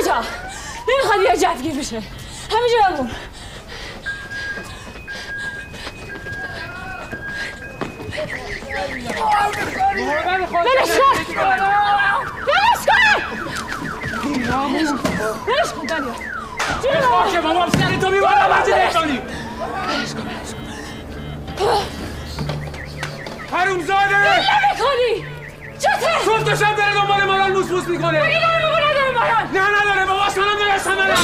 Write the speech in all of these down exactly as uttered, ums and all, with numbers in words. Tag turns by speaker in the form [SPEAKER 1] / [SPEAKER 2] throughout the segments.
[SPEAKER 1] جا نمیخواد یه جفگیر بشه همینجا بمون. بلش کن بلش کن بلش کن دنیا جونه بابا
[SPEAKER 2] باشه بابا سر تو میبارم بلش کن بلش کن حرومزاده
[SPEAKER 1] بله میکنی چطور؟
[SPEAKER 2] صفتشم داره دنبال مارال موس موس میکنه
[SPEAKER 1] بگی داره بابا نداره مارال
[SPEAKER 2] نه نداره بابا سنم داره سنم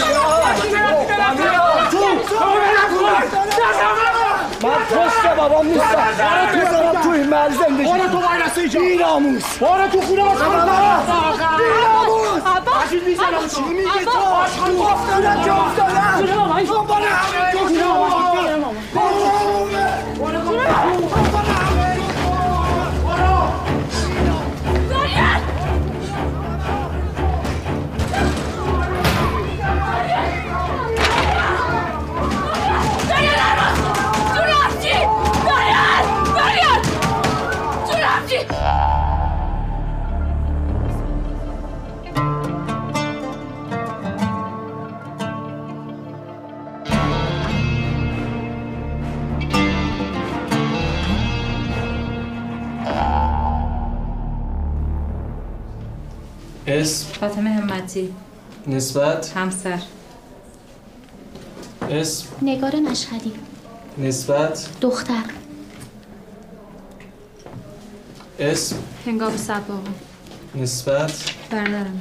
[SPEAKER 3] من پشت بابام نیستم میذارم تو این محل زندگی
[SPEAKER 2] بارا تو باید رسه اینجا
[SPEAKER 3] بیراموس
[SPEAKER 2] بارا تو خونه باش
[SPEAKER 3] بیراموس
[SPEAKER 2] باشید میزنم
[SPEAKER 3] چی میگه تو؟ افتادم که افتادم دنبال همه تو
[SPEAKER 4] اسم
[SPEAKER 5] فاطمه همتی.
[SPEAKER 4] نسبت
[SPEAKER 5] همسر.
[SPEAKER 4] اسم
[SPEAKER 6] نگار مشهدی.
[SPEAKER 4] نسبت
[SPEAKER 6] دختر.
[SPEAKER 4] اسم
[SPEAKER 5] هنگام صباغ.
[SPEAKER 4] نسبت
[SPEAKER 5] برادرم.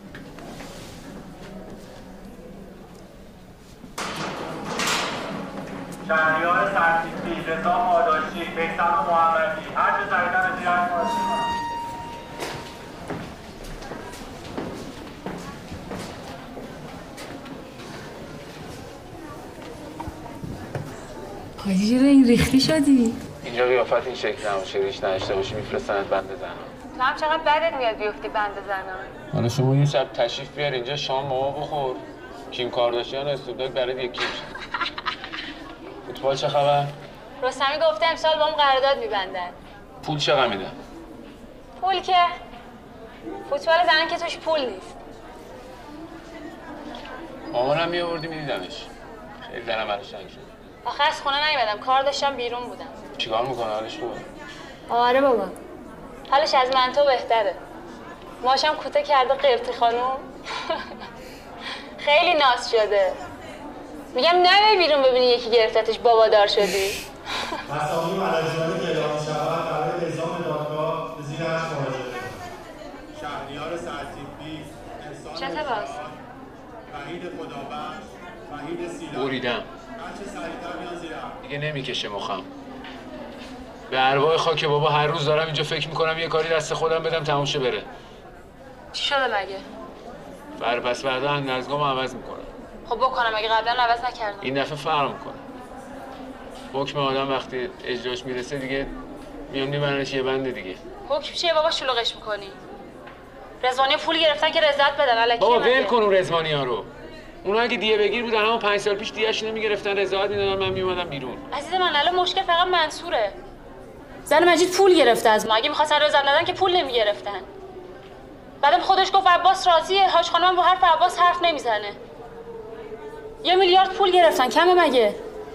[SPEAKER 7] شهریار سرتیپی، رضا ماداشی، بیسم محمدی، هر چه سریدن زیرت ماشی
[SPEAKER 5] حاجی چرا این ریختی شدی؟
[SPEAKER 8] اینجا قیافت این شکل نماشه ریش نداشته باشی میفرستنت بند زنان.
[SPEAKER 5] تو هم چقدر بدت میاد بیفتی بند زنان.
[SPEAKER 8] حالا شما یه شب تشریف بیار اینجا شام ما بخور. کیم کارداشیان و استوبداگ برات یکی میشه. فوتبال چه خبر؟
[SPEAKER 5] رستمی گفته امسال با هم قرارداد میبندن.
[SPEAKER 8] پول چقدر میده؟
[SPEAKER 5] پول که فوتبال زنان که توش پول نیست.
[SPEAKER 8] مامانم میآوردی میدیدمش. خیلی دلم براش تنگ شد.
[SPEAKER 5] آخه از خونه نیومدم، کار داشتم بیرون بودم.
[SPEAKER 8] چیکار میکنه حالش خوبه؟
[SPEAKER 5] آره بابا. حالش از من تو بهتره. ماشم کوته کرده قرتی خانوم. خیلی ناز شده. میگم نمی بیرون ببینی یکی گرفتتش بابا دار شدی.
[SPEAKER 7] مساوی ملزمانی که اعلام شود برای نظام دادگاه به زیر هشت مراجعه شهریار سرتیپی
[SPEAKER 5] چه باز؟
[SPEAKER 7] وحید خدابخش وحید سیلانی
[SPEAKER 8] بریدم
[SPEAKER 7] هر چه سریعتر بیان زیر
[SPEAKER 8] دیگه نمیکشه مخم. به ارواح خاک بابا هر روز دارم اینجا فکر میکنم یه کاری دست خودم بدم تموم شه بره.
[SPEAKER 5] چی شده مگه؟
[SPEAKER 8] بر پس بعدا اندرزگاهمو عوض میکنم.
[SPEAKER 5] خب بکنم اگه قبلا عوض نکردم.
[SPEAKER 8] این دفعه فرق میکنه. حکم آدم وقتی اجراش میرسه دیگه میام میبرنش یه بند دیگه.
[SPEAKER 5] حکم چیه بابا شلوغش میکنی؟ رضوانی پول گرفتن که رضایت بدن الکی.
[SPEAKER 8] بابا ول کن اون رضوانی ها رو. اونا اگه دیه بگیر بودن همون پنج سال پیش دیه‌اش نمیگرفتن رضایت میدادن من میومدم بیرون.
[SPEAKER 5] عزیز من الان مشکل فقط منصوره. زن مجید پول گرفته از ما. اگه می‌خواستن رضایت ندن که پول نمیگرفتن. بعدم خودش گفت عباس راضیه. حاج خانم با حرف عباس حرف نمیزنه. یه میلیارد پول گرفتن کمه مگه؟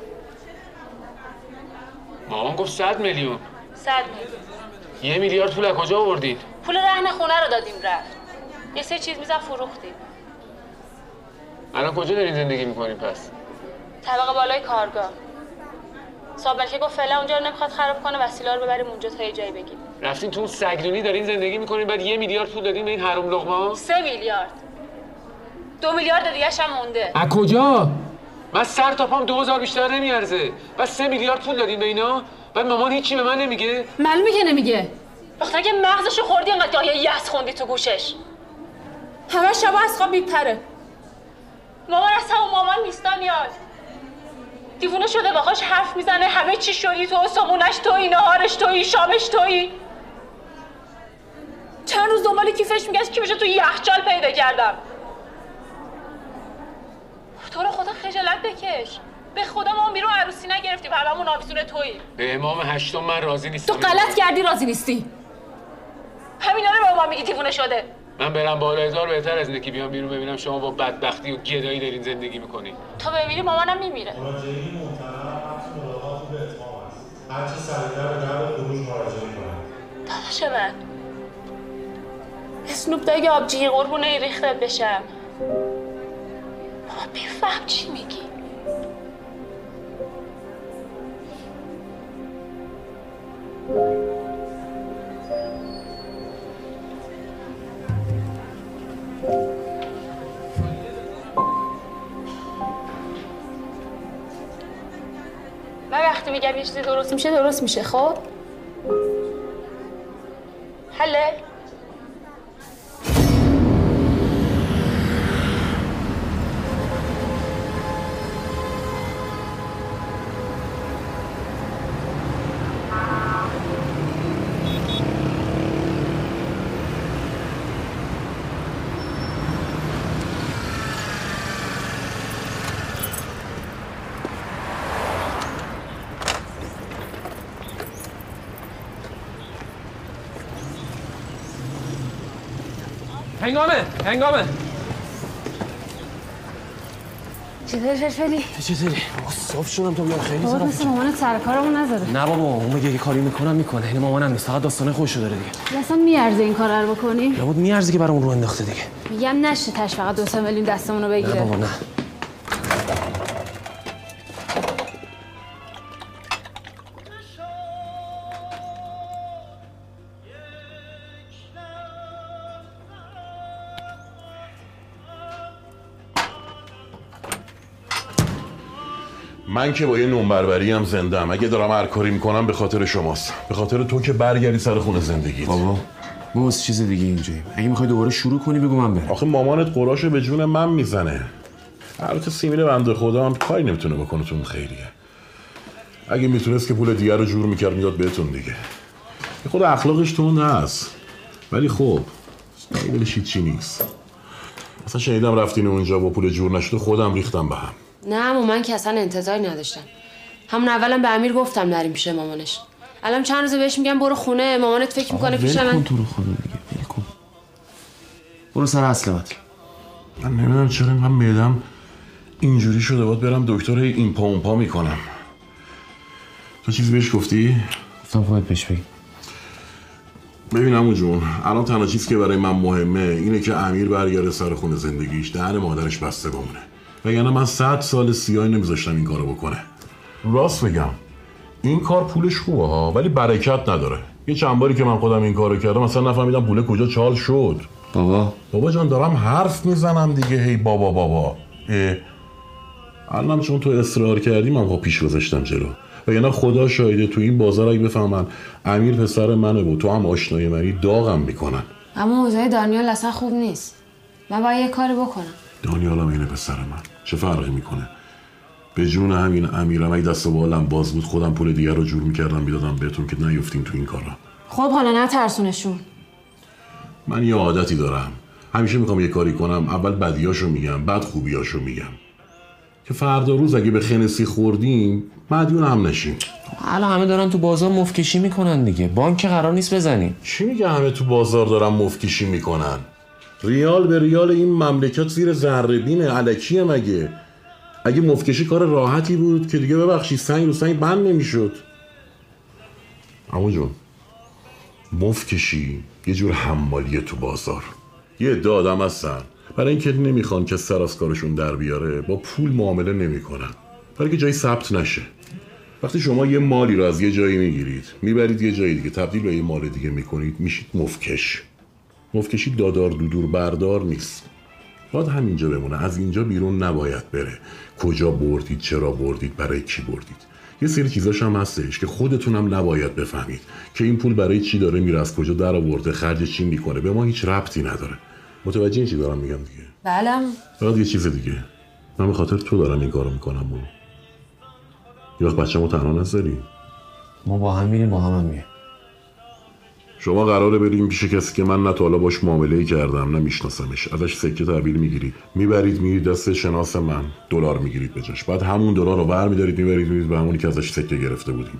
[SPEAKER 8] مامان گفت صد میلیون.
[SPEAKER 5] صد میلیون.
[SPEAKER 8] یه میلیارد پول از کجا آوردید؟
[SPEAKER 5] پول رهن خونه رو دادیم رفت. یه سری چیز میزن فروختیم.
[SPEAKER 8] الان کجا دارین زندگی میکنین پس؟
[SPEAKER 5] طبقه بالای کارگاه. صاحب ملکه گفت فعلا اونجا رو نمیخواد خراب کنه وسیله رو ببریم اونجا تا یه جایی بگیم.
[SPEAKER 8] رفتین تو اون سگدونی دارین زندگی میکنین بعد یه میلیارد پول دادین به این حروم لقما؟
[SPEAKER 5] سه میلیارد. دو میلیارد دیگه‌ش هم مونده.
[SPEAKER 8] از کجا؟ من سر تا پام دو هزار بیشتر نمیارزه. بس سه میلیارد پول دادین به اینا؟ بعد مامان هیچی به من نمیگه؟
[SPEAKER 5] معلومه که نمیگه. وقتی که مغزشو خوردی انقدر یه یس خوندی تو گوشش. همه شبا از خواب میپره. مامان اصلا اون مامان نیستن یاد. دیوونه شده باهاش حرف میزنه همه چی شدی تو صبونش تویی نهارش تویی شامش تویی. چند روز دنبال کیفش میگشت که بشه تو یخچال پیدا کردم. تو رو خدا خجالت بکش. به خدا ما بیرون عروسی نگرفتیم هممون آویزون تویی.
[SPEAKER 8] به امام هشتم من راضی نیستم.
[SPEAKER 5] تو غلط کردی راضی نیستی. همینا رو به ما میگی دیوونه شده.
[SPEAKER 8] من برم بالا هزار بهتر از اینه که بیام بیرون ببینم شما با بدبختی و گدایی دارین زندگی میکنین.
[SPEAKER 5] تا ببینی مامانم میمیره.
[SPEAKER 7] مراجعین محترم وقت ملاقات رو به اتمام است. هرچه سریعتر به درب خروج مراجعه کنند.
[SPEAKER 5] داداش من اسنوب داگ آبجی قربونه ای ریختت بشم. بابا بفهم چی میگی. من وقتی میگم یه چیزی درست میشه درست میشه. خب حله؟
[SPEAKER 2] هنگامه هنگامه
[SPEAKER 1] چطوری فلفلی؟
[SPEAKER 6] چطوری؟ صاف شدم تو بیام خیلی
[SPEAKER 1] بابا مثل مامانت سر کارمون نذاره.
[SPEAKER 6] نه بابا اون میگه که کاری میکنم میکنه. این مامانم نیست، فقط داستانه خودشو داره دیگه.
[SPEAKER 1] اصلا میارزه این کارا رو بکنی؟
[SPEAKER 6] لابد میارزه که برامون رو انداخته دیگه.
[SPEAKER 1] میگم نشه تاش فقط دو سه میلیون دستمون رو بگیره.
[SPEAKER 6] نه بابا نه.
[SPEAKER 9] من که با یه نونبربری هم زنده ام. اگه دارم هر کاری میکنم به خاطر شماست، به خاطر تو که برگردی سر خونه زندگیت.
[SPEAKER 6] بابا ما از چیز دیگه اینجاییم. اگه میخوای دوباره شروع کنی بگو من برم.
[SPEAKER 9] آخه مامانت قراشو به جون من میزنه. البته سیمین بنده خدا هم کاری نمیتونه بکنه تو خیریه. اگه میتونست که پول دیگه رو جور میکرد میداد بهتون دیگه. خود اخلاقش تون هست، ولی خب دلش چی نیست. اصلا شنیدم رفتین اونجا با پول جور نشد خودم ریختم به هم.
[SPEAKER 10] نه اما من که اصلا انتظاری نداشتم. همون اولم به امیر گفتم نریم پیش مامانش. الان چند روزه بهش میگم برو خونه، مامانت فکر میکنه پیش من.
[SPEAKER 6] تو رو خدا دیگه ول کن. برو سر اصلت.
[SPEAKER 9] من نمیدونم چرا اینقدر معدم اینجوری شده، باید برم دکتر این پا اون پا میکنم. تو چیزی بهش گفتی؟
[SPEAKER 6] گفتم خودت پیش بگی.
[SPEAKER 9] ببین عمو جون، الان تنها چیزی که برای من مهمه اینه که امیر برگرده سر خونه زندگیش، دهن مادرش بسته بمونه. وگرنه من صد سال سیاهی نمیذاشتم این کارو بکنه. راست بگم این کار پولش خوبه ها، ولی برکت نداره. یه چند باری که من خودم این کارو کردم مثلا نفهمیدم پول کجا چال شد.
[SPEAKER 6] بابا
[SPEAKER 9] بابا جان دارم حرف میزنم دیگه، هی بابا بابا. الانم چون تو اصرار کردی من خب پیش گذاشتم جلو. وگرنه خدا شاهده تو این بازار اگه بفهمن امیر پسر منه و تو هم آشنای منی داغم میکنن.
[SPEAKER 10] اما اوضاع دانیال اصلا خوب نیست. من باید یه کاری بکنم.
[SPEAKER 9] دانیال هم اینه پسر من، چه فرقی میکنه؟ به جون همین امیرم اگه دست و بالم باز بود خودم پول دیگر رو جور میکردم میدادم بهتون که نیفتیم تو این کارا.
[SPEAKER 1] خب حالا نترسونشون.
[SPEAKER 9] من یه عادتی دارم، همیشه میخوام یه کاری کنم اول بدیاشو میگم بعد خوبیاشو میگم که فردا روز اگه به خنسی خوردیم مدیون هم نشیم.
[SPEAKER 6] الان همه دارن تو بازار مفکشی میکنن دیگه، بانک قرار نیست بزنیم.
[SPEAKER 9] چی میگه همه تو بازار دارن مفکشی میکنن؟ ریال به ریال این مملکت زیر ذره بینه، الکیه مگه؟ اگه مفکشی کار راحتی بود که دیگه ببخشید سنگ رو سنگ بند نمیشد. عمو جون مفکشی یه جور حمالیه تو بازار. یه عده آدم هستن برای اینکه نمیخوان که سر از کارشون در بیاره با پول معامله نمیکنن، برای که جایی ثبت نشه. وقتی شما یه مالی رو از یه جایی میگیرید میبرید یه جایی دیگه تبدیل به یه مال دیگه میکنید میشید مفکش. مفکشی دادار دودور بردار نیست، باید همینجا بمونه، از اینجا بیرون نباید بره. کجا بردید، چرا بردید، برای چی بردید. یه سری چیزاش هم هستش که خودتونم نباید بفهمید که این پول برای چی داره میره، از کجا در آورده، خرج چی میکنه، به ما هیچ ربطی نداره. متوجه این چی دارم میگم دیگه؟
[SPEAKER 10] بله.
[SPEAKER 9] بعد یه چیز دیگه، من به خاطر تو دارم این کارو میکنم. و یه وقت بچه‌مو تنها نذاری.
[SPEAKER 6] ما با هم میریم با هم هم میریم.
[SPEAKER 9] شما قراره بریم پیش کسی که من نه تا حالا باش معامله‌ای کردم نه میشناسمش، ازش سکه تحویل میگیرید میبرید میرید دست شناس من، دلار میگیرید بجاش، بعد همون دلار رو برمی‌دارید میبرید میرید به همونی که ازش سکه گرفته بودیم.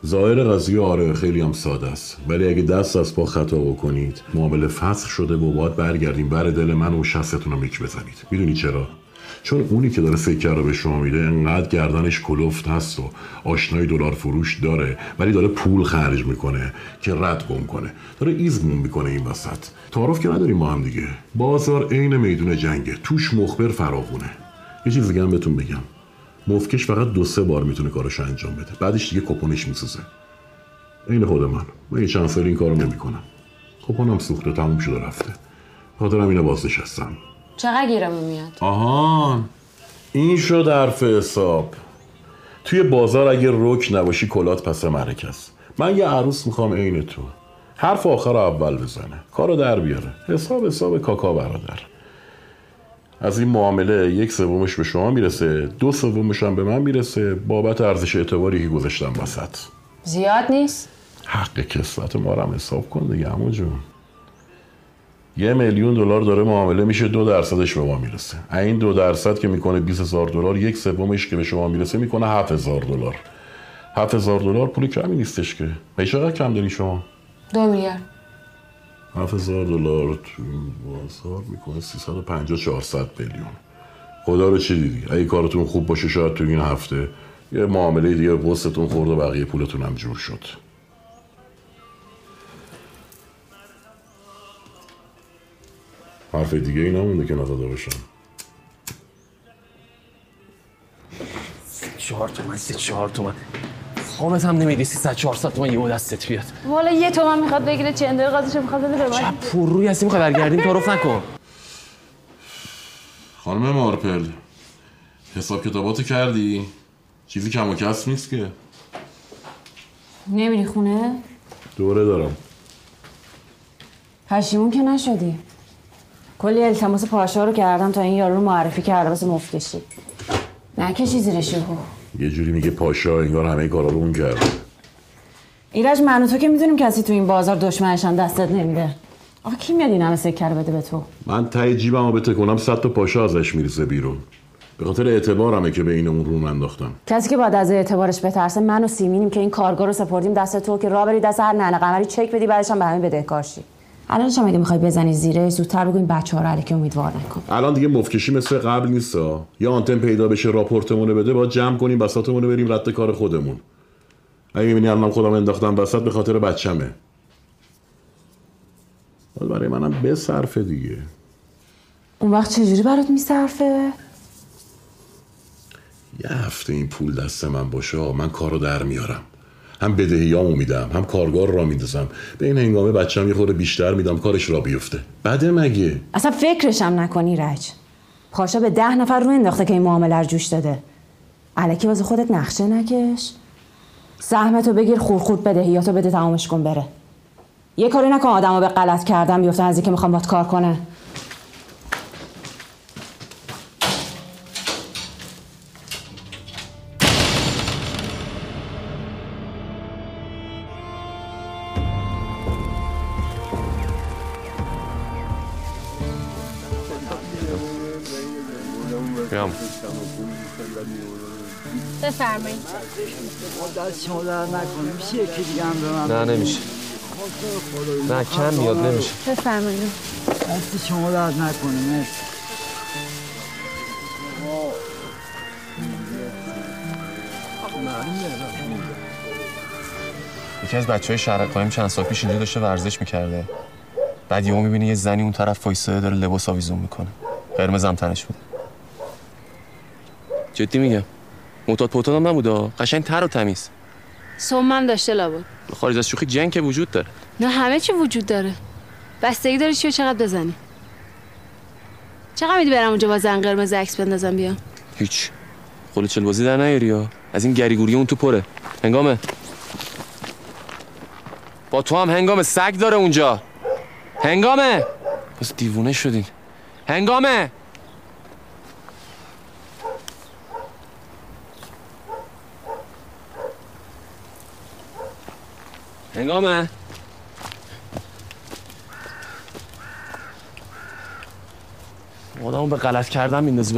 [SPEAKER 9] ظاهر قضیه آره خیلی هم ساده است، ولی اگه دست از پا خطا بکنید معامله فسخ شده و باید برگردیم بر دل من و شستتون رو میک بزنید. میدونی چرا؟ چون اونی که داره سکه رو به شما میده انقدر گردنش کلفت هست و آشنای دلار فروش داره، ولی داره پول خرج میکنه که رد گم کنه، داره ایزمون میکنه این وسط. تعارف که نداریم با هم دیگه. بازار عین میدون جنگه، توش مخبر فراوونه. یه چیز دیگه هم بهتون بگم، مفکش فقط دو سه بار میتونه کارشو انجام بده، بعدش دیگه کپونش میسوزه. این خود من من یه چند سال این کارو نمیکنم. کپونم سوخته، تموم شده رفته. خاطرم اینو بازنشستم.
[SPEAKER 10] چقدر گیرم میاد؟
[SPEAKER 9] آهان این شد حرف حساب. توی بازار اگه رک نباشی کلات پس مرک است. من یه عروس میخوام عین تو، حرف آخر اول بزنه، کارو در بیاره. حساب حساب کاکا برادر. از این معامله یک سومش به شما میرسه، دو سومش هم به من میرسه بابت ارزش اعتباری که گذاشتم وسط.
[SPEAKER 10] زیاد نیست؟
[SPEAKER 9] حق کسوت ما رو هم حساب کن دیگه عمو جون. یه میلیون دلار داره معامله میشه، دو درصدش به ما میرسه. این دو درصد که میکنه بیست هزار دلار، یک سومش که به شما میرسه میکنه هفت هزار دلار. هفت هزار دلار پول کمی نیستش که. به چقدر کم داری شما؟
[SPEAKER 10] دو میلیارد.
[SPEAKER 9] هفت هزار دلار تو این بازار میکنه سیصد و پنجاه چهارصد میلیون. خدا رو چه دیدی؟ اگه کارتون خوب باشه شاید تو این هفته یه معامله دیگه پستتون خورد و بقیه پولتون هم جور شد. حرف دیگه ای نمونده که نزده باشم.
[SPEAKER 6] چهار تومن سه چهار تومن خامت هم نمیدی سیصد چهارصد تومن یهو دستت بیاد.
[SPEAKER 10] والا یه تومن میخواد بگیره، چندر قاضیش میخواد بده به من.
[SPEAKER 6] چه پر روی هستی میخوای برگردیم؟ تعارف نکن.
[SPEAKER 9] خانم مارپل حساب کتاباتو کردی؟ چیزی کم و کسر نیست که.
[SPEAKER 10] نمیری خونه؟
[SPEAKER 9] دوره دارم.
[SPEAKER 10] پشیمون که نشدی؟ کلی التماس پاشا رو کردم تا این یارو رو معرفی کرده واسه مفکشی. نکشی زیرش یهو.
[SPEAKER 9] یه جوری میگه پاشا انگار همه کارا رو اون کرده.
[SPEAKER 10] ایرج من و تو که میدونیم کسی تو این بازار دشمنش هم دستت نمیده. آخه کی میاد این همه سکه رو بده به تو؟
[SPEAKER 9] من ته جیبمو بتکنم صد تا پاشا ازش میریزه بیرون. به خاطر اعتبارمه که به این اون رو انداختم.
[SPEAKER 10] کسی که بعد از اعتبارش بترسه من و سیمینیم که این کارگاه رو سپردیم دست تو که راه بری دست هر ننه قمری چک بدی، بعدش هم به همین بدهکار شی. الان شما اگه میخوای بزنی زیره زودتر بگو این بچه‌ها رو الکی امیدوار نکن.
[SPEAKER 9] الان دیگه مفکشی مثل قبل نیستا. یا آنتن پیدا بشه راپورتمون بده، باید جمع کنیم بساطمون رو بریم رد کار خودمون. اگه میبینی الان خودم انداختم وسط به خاطر بچه‌مه. باید برای منم بصرفه دیگه.
[SPEAKER 10] اون وقت چجوری برات میصرفه؟
[SPEAKER 9] یه هفته این پول دست من باشه من کارو در میارم. هم بدهیامو میدم، هم کارگاه را میندازم. به این هنگامه بچه‌م یه خورده بیشتر میدم کارش را بیفته. بده مگه؟
[SPEAKER 10] اصلا فکرش هم نکنی رج. پاشا به ده نفر رو انداخته که این معامله رو جوش داده. الکی واسه خودت نقشه نکش. سهمتو بگیر، خورخورد بدهیاتو بده، تمامش کن بره. یه کاری نکن آدمو به غلط کردن بیفتن از اینکه میخوام باهات کار کنه.
[SPEAKER 5] بفرمایید.
[SPEAKER 3] دست شما در نکنه میشه یکی دیگه هم به من؟
[SPEAKER 6] نه نمیشه. نه کم میاد نمیشه.
[SPEAKER 5] بفرمایید.
[SPEAKER 3] دست شما در نکنه. مرسی.
[SPEAKER 6] یکی از بچهای شهر قایم چند سال پیش اینجا داشته ورزش میکرده. بعد یهو میبینی یه زنی اون طرف وایساده داره لباس آویزون میکنه. قرمز هم تنش بود. جدی میگم. معتاد پوتاد هم نبوده، قشنگ تر و تمیز.
[SPEAKER 10] سمم داشته لابد.
[SPEAKER 6] خارج از شوخی جنگ که وجود داره.
[SPEAKER 10] نه همه چی وجود داره. بستگی داره چی و چقدر بزنی. چقدر میدی برم اونجا با زن قرمز عکس بندازم بیام؟
[SPEAKER 6] هیچ. خودت چل بازی در نیاری ها. از این گریگوری اون تو پره. هنگامه. با تو هم هنگامه سگ داره اونجا. هنگامه. بس دیوونه شدین. هنگامه. هنگامه. آدمو به غلط کردن میندازی به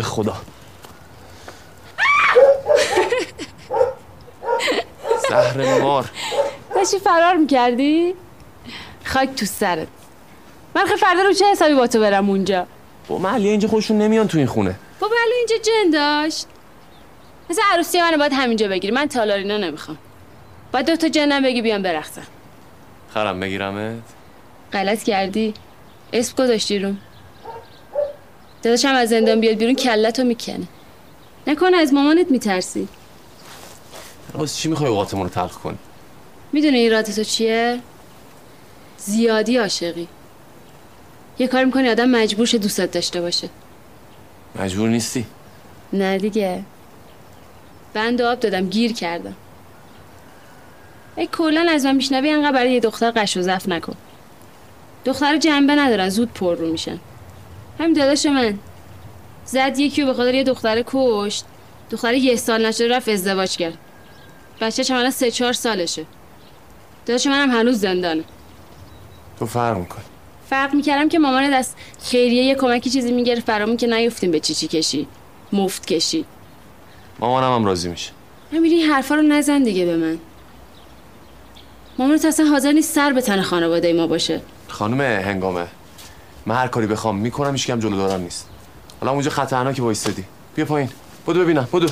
[SPEAKER 6] قهر مار.
[SPEAKER 1] داشتی فرار میکردی؟ خاک تو سرت. من خیلی فردا رو چه حسابی با تو برم اونجا؟
[SPEAKER 6] با محلی اینجا خودشون نمیان تو این خونه.
[SPEAKER 1] با محلی اینجا جن داشت. مثل عروسی منو باید همینجا بگیری. من تالارینا نمیخوام. باید دو تا جنم بگی بیان برقصن.
[SPEAKER 6] خرم بگیرمت؟
[SPEAKER 1] غلط کردی. اسم گذاشتی روم. داداشم از زندان بیاد بیرون کلتو میکنه. نکنه از مامانت میترسی؟
[SPEAKER 6] واسه چی میخوای اوقاتمون رو تلخ کنی؟
[SPEAKER 1] میدونی ایراد تو چیه؟ زیادی عاشقی. یه کار میکنی آدم مجبور شه دوستت داشته باشه.
[SPEAKER 6] مجبور نیستی؟
[SPEAKER 1] نه دیگه. بند آب دادم گیر کردم. ای کلن از من میشنوی انقدر برای یه دختر قش و ضعف نکن. دختر جنبه ندارن زود پر رو میشن. همین داداش من زد یکی رو به خاطر یه دختر کشت. دختر یه سال نشده رفت ازدواج کرد. بچه چمانا سه چهار سالشه. داداش منم هنوز زندانه.
[SPEAKER 6] تو فرق میکنی.
[SPEAKER 1] فرق میکردم که مامان دست خیریه یه کمکی چیزی میگرفت برامون که نیفتیم به چی چی کشی مفت کشی.
[SPEAKER 6] مامانم هم راضی میشه.
[SPEAKER 1] همین این حرفا رو نزن دیگه به من. مامان تو اصلا حاضر نیست سر به تن خانواده ما باشه.
[SPEAKER 6] خانم هنگامه من هر کاری بخوام میکنم هیچ کم جلو دارم نیست. حالا اونجا خطرناکه وایسادی. بیا پایین. بدو ببینم. بدو.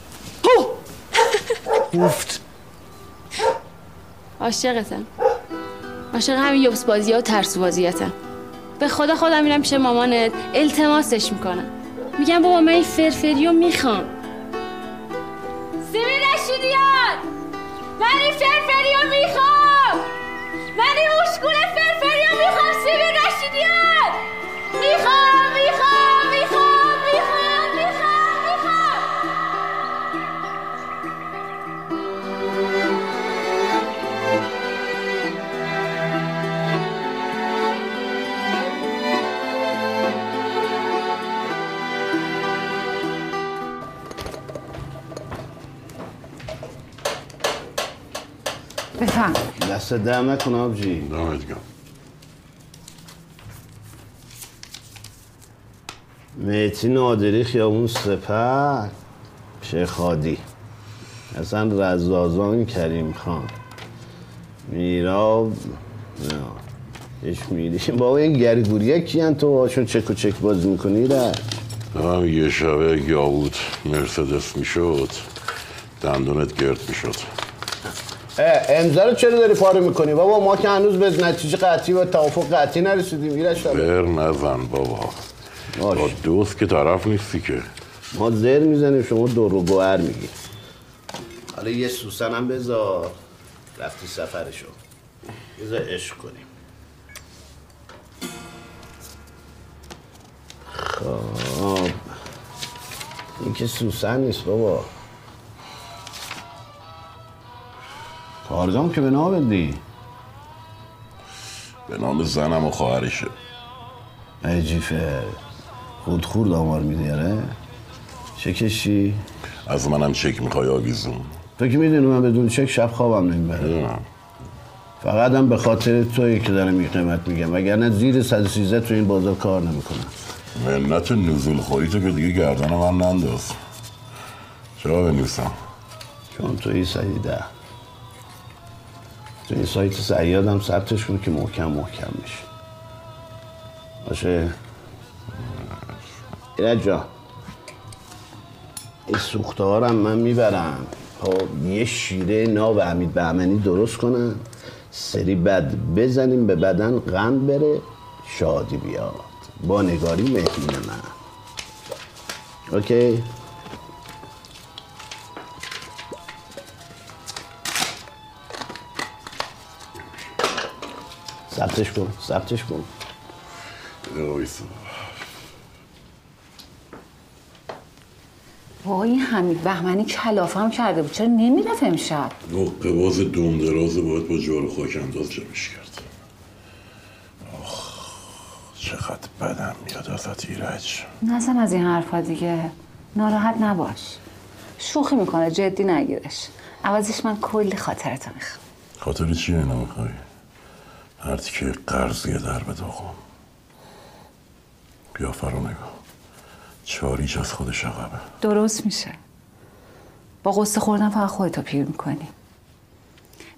[SPEAKER 6] افت.
[SPEAKER 1] عاشقتم. عاشق همین یوبس بازی ها و ترسو بازیاتم. به خدا خودم میرم پیش مامانت التماسش میکنم. میگم بابا من این فرفریو میخوام. سیبی رشیدیان من این فرفریو میخوام. من این مشکول فرفریو میخوام. سیبی رشیدیان میخوام میخوام میخوام میخوام میخوام میخوام.
[SPEAKER 11] بفهم. دست دم نکن آبجی.
[SPEAKER 9] دمت گرم.
[SPEAKER 11] مهدی نادری خیابون سپر شیخ هادی اصلا رزازان کریم خان میراب نه اش میری بابا این گریگوریه کیان تو هاشون چک و چک بازی میکنی را
[SPEAKER 9] هم یه شبه یاود مرسدس میشد دندونت گرد میشد.
[SPEAKER 11] امضا رو چرا داری پاره میکنی بابا؟ ما که هنوز به نتیجه قطعی و توافق قطعی نرسیدیم. ایرش
[SPEAKER 9] بر نزن بابا. با دوست که طرف نیستی که.
[SPEAKER 11] ما زر میزنیم شما دور و گوهر میگی. حالا یه سوسن هم بذار رفتی سفرشو بذار عشق کنیم. خب این که سوسن نیست بابا. کارگام که به نام بدی؟
[SPEAKER 9] به نام زنم و خواهرشه.
[SPEAKER 11] عجیفه خودخور دامار میدیاره؟ چه کشی؟
[SPEAKER 9] از منم چک میخوای آویزون؟
[SPEAKER 11] تو که میدونی من بدون چک شب خوابم نمیبره. فقط هم به خاطر تویی که دارم این قیمت میگم وگرنه زیر صد و سیزده تو این بازار کار نمیکنم.
[SPEAKER 9] منت نزول خوری تو که دیگه گردن من ننداز. چرا بنویسم؟
[SPEAKER 11] چون توی سیده تو این سایت سیادم ثبتش کن که محکم محکم میشه باشه. ایرج جان این سوخته ها رو من میبرم خب یه شیره ناب حمید بهمنی درست کنم سری بد بزنیم به بدن قند بره شادی بیاد با نگاری مهمین من. اوکی؟ ثبتش کن ثبتش کن.
[SPEAKER 10] وای این حمید بهمنی کلافم کرده بود چرا نمیرفت امشب؟
[SPEAKER 9] نقطه باز دوم درازه باید با جارو خاک انداز جمعش کرد. آخ چقدر بدم میاد ازت ایرج.
[SPEAKER 10] نزن از این حرفا دیگه ناراحت نباش. شوخی میکنه جدی نگیرش. عوضش من کلی خاطرتو میخوام.
[SPEAKER 9] خاطر چیه اینا میخوای؟ هر تیکه قرضیه در به داغم. قیافه رو نگاه چاریچ از خودش عقبه.
[SPEAKER 10] درست میشه با قصه خوردن فقط خودتو پیر میکنی.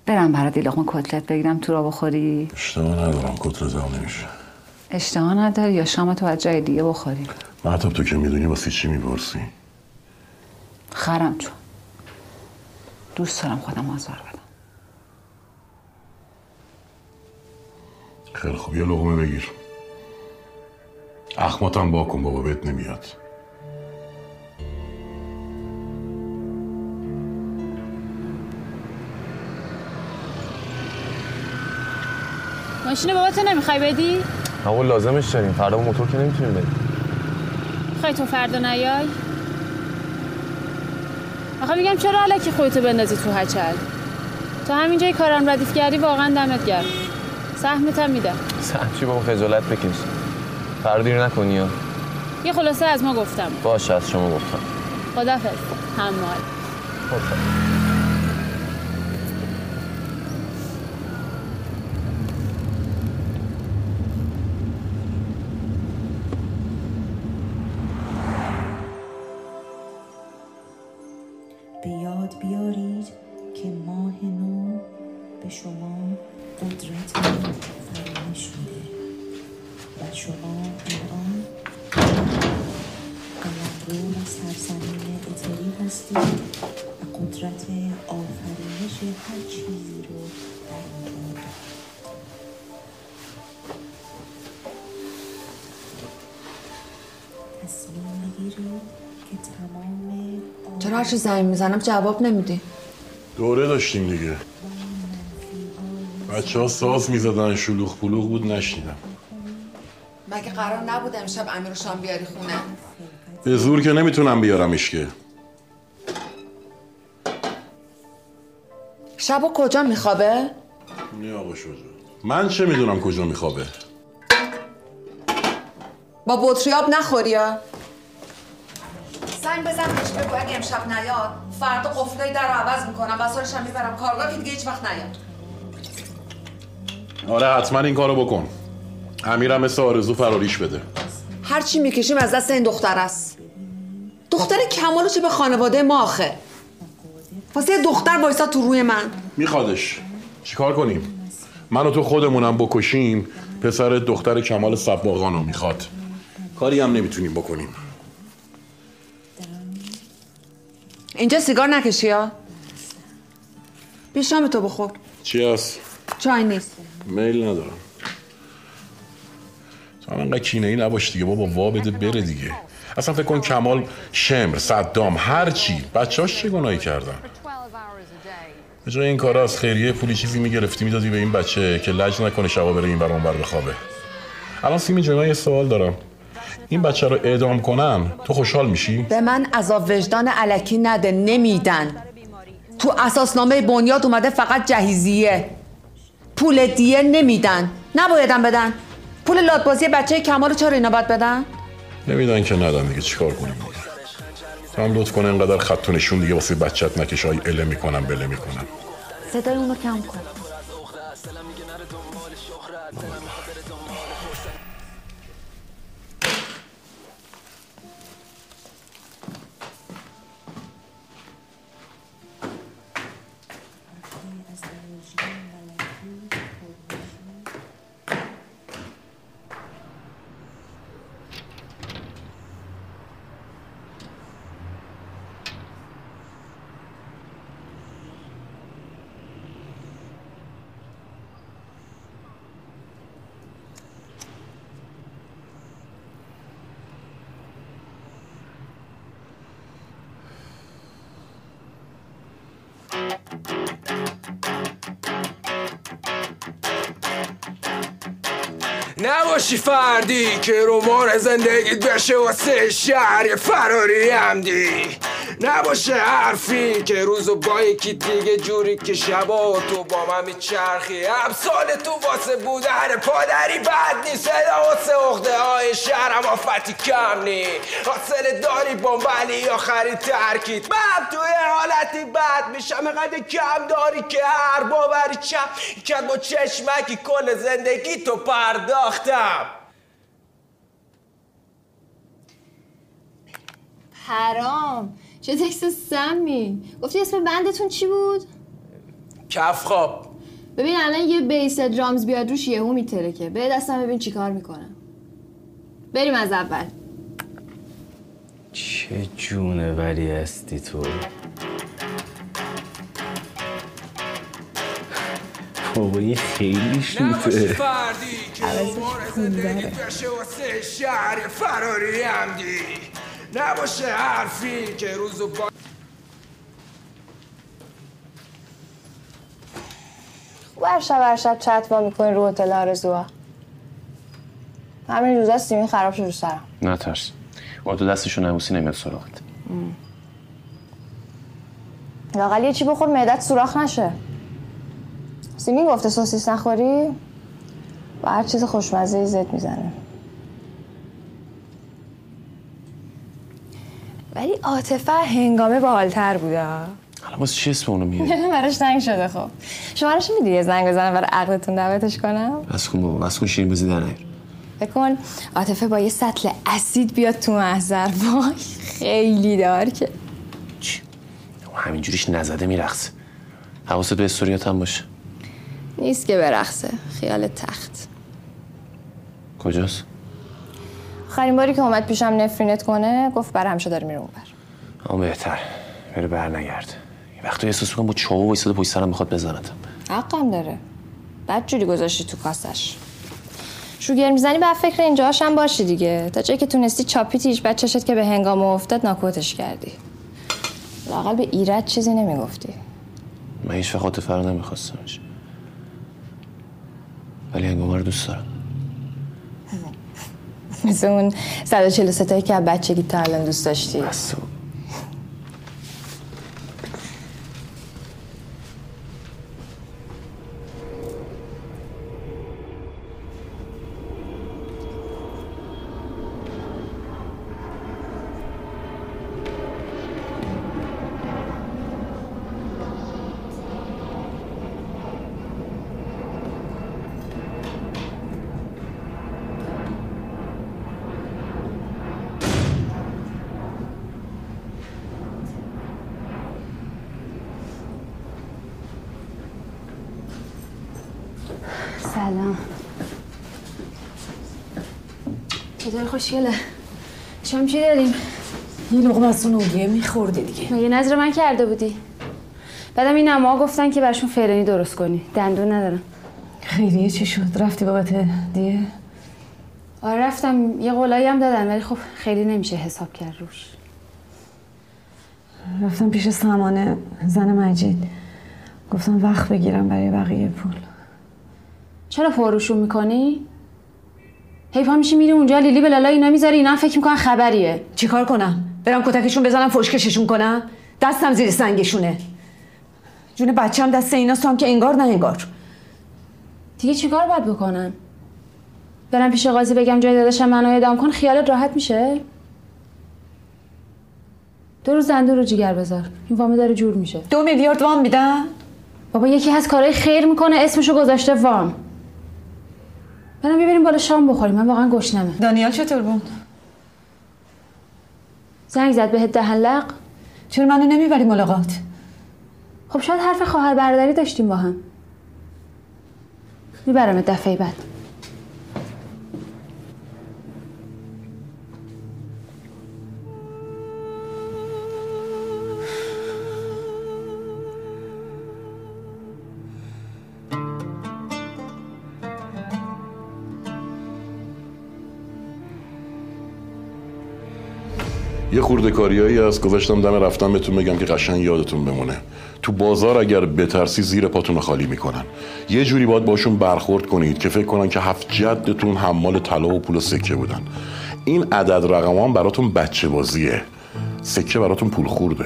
[SPEAKER 12] برم برات یه لقمه کتلت بگیرم تو را بخوری؟
[SPEAKER 9] اشتها ندارم، کتلت هم نمیشه.
[SPEAKER 12] اشتها نداری یا شامتو باید جای دیگه بخوری؟
[SPEAKER 9] مهتاب تو که میدونی واسه چی میپرسی؟
[SPEAKER 12] خرم چون دوست دارم خودم آزار بدم.
[SPEAKER 9] خیلی خوب یه لقمه بگیر. اخماتم با کن بابا بهت نمیاد.
[SPEAKER 1] ماشین باباتو نمیخوای بدی؟
[SPEAKER 6] همون لازمش داریم، فردا با موتور که نمیتونیم بریم.
[SPEAKER 1] میخوای تو فردا نیای؟ آخه میگم چرا الکی خودتو بندازی تو هچل؟ تا همینجای کارم ردیف کردی واقعا دمت گرم. سهمت هم میدم.
[SPEAKER 6] سهم چی بابا، خجالت بکش. فردا دیر نکنی ها.
[SPEAKER 1] یه خلاصه از ما گفتم.
[SPEAKER 6] باشه از شما گفتم.
[SPEAKER 1] خدافظ. هممال.
[SPEAKER 6] خدافظ.
[SPEAKER 13] به یاد بیارید که ماه نو به شما قدرت فراموش میده و شما الان قلمرو و سرزمین اتری هستید و قدرت آفرینش هر چیزی رو در اینجا دارید. تصمیم بگیرید که تمام
[SPEAKER 14] چرا هرچی زنگ میزنم جواب نمیدی؟
[SPEAKER 9] دوره داشتیم دیگه. بچه ها ساز میزدن، شلوغ پلوغ بود، نشنیدم.
[SPEAKER 14] مگه قرار نبود امشب امیر رو شام بیاری خونه؟
[SPEAKER 9] به زور که نمیتونم بیارمش که.
[SPEAKER 14] شبا کجا میخوابه؟
[SPEAKER 9] نه آقا شجا، من چه میدونم کجا میخوابه.
[SPEAKER 14] با بطریاب نخوری ها. زنگ بزن بهش بگو اگه امشب نیاد فردا قفلای در رو عوض میکنم و سالش هم میبرم کارگاه که دیگه هیچ وقت نیاد.
[SPEAKER 9] آره حتما این کارو بکن. امیرم مثل آرزو فراریش بده.
[SPEAKER 14] هرچی میکشیم از دست این دختر است. دختر کمالو چه به خانواده ما آخه. واسه یه دختر وایسا تو روی من.
[SPEAKER 9] میخوادش چیکار کنیم؟ من و تو خودمونم بکشیم پسر دختر کمال سباقانو میخواد. کاری هم نمیتونیم بکنیم.
[SPEAKER 14] اینجا سیگار نکشی ها. بیا شام تو بخور.
[SPEAKER 9] چی هست؟
[SPEAKER 14] چای نیست.
[SPEAKER 9] میل ندارم. تو هم انقدر کینه ای نباش دیگه بابا، وا بده بره دیگه. اصلا فکر کن کمال، شمر، صدام، هر چی بچه‌هاش چه گناهی کردن؟ به جای این کارا از خیریه پولی چیزی میگرفتی میدادی به این بچه که لج نکنه شبا بره این ور اون ور بخوابه. الان سیمی جان یه سوال دارم. این بچه رو اعدام کنن تو خوشحال میشی؟
[SPEAKER 14] به من عذاب وجدان الکی نده، نمیدن. تو اساسنامه بنیاد اومده فقط جهیزیه، پول دیه نمیدن. نبایدن بدن. پول لاتبازی بچه کمالو چرا اینا باید بدن؟
[SPEAKER 9] نمیدن که ندن دیگه، چیکار کنیم دیگه. تو هم لطف کنه اینقدر خط و نشون دیگه واسه بچت نکش. های اله میکنن بله میکنن.
[SPEAKER 14] صدای اونو کم کن.
[SPEAKER 15] نباشی فردی که رمان زندگیت بشه واسه شهر فراری عمدی. نباشه حرفی که روزو با یکی دیگه جوری که شبا تو با من میچرخی. امثال تو واسه بودن پادری بد نیست. صدا واسه عقده های شهرم آفتی کم نی. حاصل داری بنبلی آخری ترکیت. من توی حالتی بد میشم اینقدر کم داری که هر باوری چم کرد با چشمکی کل زندگی تو پرداختم.
[SPEAKER 5] حرام چه تکست سمی. گفتی اسم بندتون چی بود؟
[SPEAKER 15] کف خواب.
[SPEAKER 16] ببین الان یه بیس درامز بیاد روش یهو میترکه. به دستم ببین چیکار میکنم. بریم از اول.
[SPEAKER 17] چه جونوری هستی تو؟ بابا این خیلی شوته.
[SPEAKER 15] فردی که عمر زندگی بشه واسه شهر فراری عمدی نباشه حرفی که روزو با
[SPEAKER 16] خوب هر شب هر شب چت وا میکنی رو هتل آرزوها. همین روزا سیمین خراب شد رو سرم.
[SPEAKER 6] نترس. با تو دستشو نبوسی نمیاد سراغت.
[SPEAKER 16] لااقل یه چی بخور معدت سوراخ نشه. سیمین گفته سوسیس نخوری؟ با هر چیز خوشمزه‌ای زد میزنه. ولی عاطفه هنگامه باحال‌تر بوده.
[SPEAKER 6] حالا واسه چی اسم اونو میاری؟
[SPEAKER 16] دلم براش تنگ شده. خب شماره‌ش میدی یه زنگ بزنم برای عقدتون دعوتش کنم؟
[SPEAKER 6] بس کن بابا، بس کن شیرین بازی در نیار.
[SPEAKER 16] فکر کن عاطفه با یه سطل اسید بیاد تو محضر. وای خیلی دارکه.
[SPEAKER 6] چی؟ همینجوریش نزده میرقصه. حواست به استوریات هم باشه.
[SPEAKER 16] نیست که برقصه، خیال تخت.
[SPEAKER 6] کجاست؟
[SPEAKER 16] آخرین باری که اومد پیشم نفرینت کنه گفت برای همیشه داره میره اونور.
[SPEAKER 6] اما بهتر بره بر نگرد. یه وقتی احساس میکنم با چاقو وایساده پشت سرم میخواد بزنتم.
[SPEAKER 16] حقم داره. بد جوری گذاشتی تو کاسش. شوگر میزنی بعد فکر اینجاش هم باشی دیگه. تا جایی که تونستی چاپیتیش بعد چشت که به هنگام افتاد ناکوتش کردی. لااقل به ایرج چیزی نمیگفتی.
[SPEAKER 6] من هیچ وقت عاطفه رو نمیخواستمش. ولی هنگامه رو دوست دارم.
[SPEAKER 16] مثل اون صد و چهل و سه تایی که بچگی تا الان دوست داشتی.
[SPEAKER 6] بس
[SPEAKER 1] سلام. چطور خوشگله؟ شام چی داریم؟
[SPEAKER 10] یه لقمه از اون اوگیه میخوردی دیگه.
[SPEAKER 1] مگه نظر من کرده بودی؟ بعدم این عموها گفتن که برشون فرنی درست کنی. دندون ندارم.
[SPEAKER 10] خیریه چی شد؟ رفتی بابت دیه؟
[SPEAKER 1] آره رفتم. یه قولایی هم دادن ولی خب خیلی نمیشه حساب کرد روش.
[SPEAKER 10] رفتم پیش سمانه زن مجید. گفتم وقت بگیرم برای بقیه پول.
[SPEAKER 1] چرا پروشون میکنی؟ هی پا میشی میری اونجا لیلی به لالا اینا میذاری اینا هم فکر میکنن خبریه.
[SPEAKER 10] چیکار کنم؟ برم کتکشون بزنم فشکششون کنم؟ دستم زیر سنگشونه. جون بچه‌م دست ایناست هم که انگار نه انگار.
[SPEAKER 1] دیگه چیکار باید بکنن؟ برم پیش قاضی بگم جای داداشم منو اعدام کن خیالت راحت میشه؟ دو روز زندون رو جیگر بذار. این وامه داره جور میشه.
[SPEAKER 10] دو میلیارد وام میدن؟
[SPEAKER 1] بابا یکی از کارهای خیر میکنه اسمشو گذاشته وام. برام ببینیم بالا شام بخوریم. من واقعا گشنمه.
[SPEAKER 10] دانیال چطور بود؟
[SPEAKER 1] زنگ زد بهت دهن لق؟
[SPEAKER 10] چرا منو نمیبری ملاقات؟
[SPEAKER 1] خب شاید حرف خواهر برادری داشتیم با هم. میبرم دفعه بعد.
[SPEAKER 9] یه خورده کاریایی از گذاشتم دم رفتم بهتون بگم که قشنگ یادتون بمونه. تو بازار اگر بترسی زیر پاتون خالی میکنن. یه جوری باید باشون برخورد کنید که فکر کنن که هفت جدتون حمال طلا و پول و سکه بودن. این عدد رقمان براتون بچه بازیه. سکه براتون پول خورده.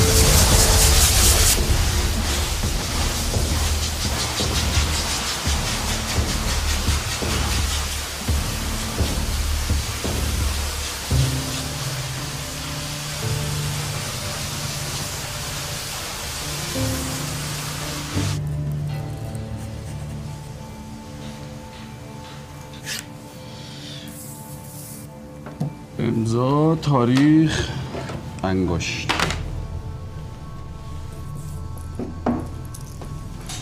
[SPEAKER 18] امضا، تاریخ، انگشت.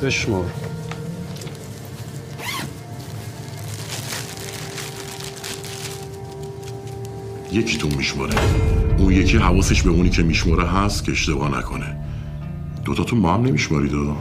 [SPEAKER 19] بشمار.
[SPEAKER 9] یکیتون میشماره. اون یکی حواسش به اونی که میشماره هست که اشتباه نکنه. دوتاتون با هم نمیشمارید و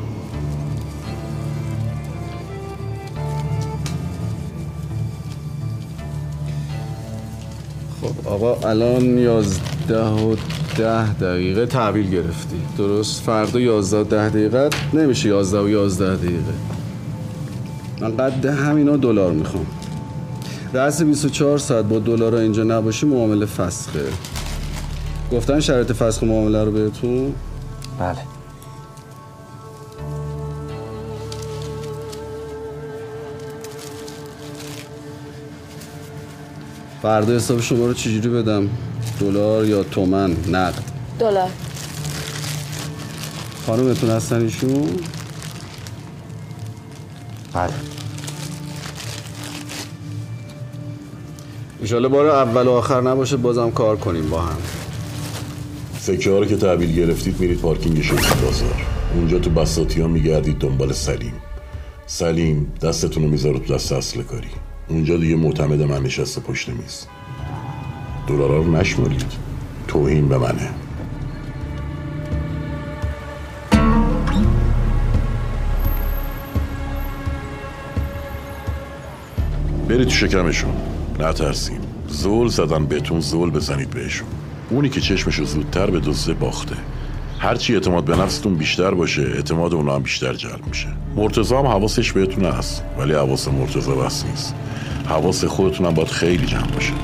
[SPEAKER 19] خب آقا الان یازده و ده دقیقه تحویل گرفتی درست؟ فردا یازده و ده دقیقه نمیشه یازده و یازده دقیقه. من قد همینا دلار میخوام. رأس بیست و چهار ساعت با دلار اینجا نباشی معامله فسخه. گفتن شرایط فسخ معامله رو بهتون؟
[SPEAKER 6] بله.
[SPEAKER 19] فردا حساب شما رو چجوری بدم؟ دلار یا تومن نقد؟
[SPEAKER 16] دلار.
[SPEAKER 19] خانومتون هستن ایشون؟
[SPEAKER 6] بله.
[SPEAKER 19] ایشالا بار اول و آخر نباشه بازم کار کنیم با هم.
[SPEAKER 9] سکه ها رو که تحویل گرفتید میرید پارکینگ شیخ بازار. اونجا تو بساطی ها میگردید دنبال سلیم. سلیم دستتون رو میذاره تو دست اصل کاری. اونجا دیگه معتمد من نشسته پشت میز. دلارا رو نشمارید. توهین به منه. برید تو شکمشون. نترسیم. زول زدن بهتون زول بزنید بهشون. اونی که چشمشو زودتر به دزده باخته. هرچی اعتماد به نفستون بیشتر باشه اعتماد اونا هم بیشتر جلب میشه. مرتضی هم حواسش بهتون هست ولی حواس مرتضی بس نیست. حواس خودتون هم باید خیلی جمع باشه.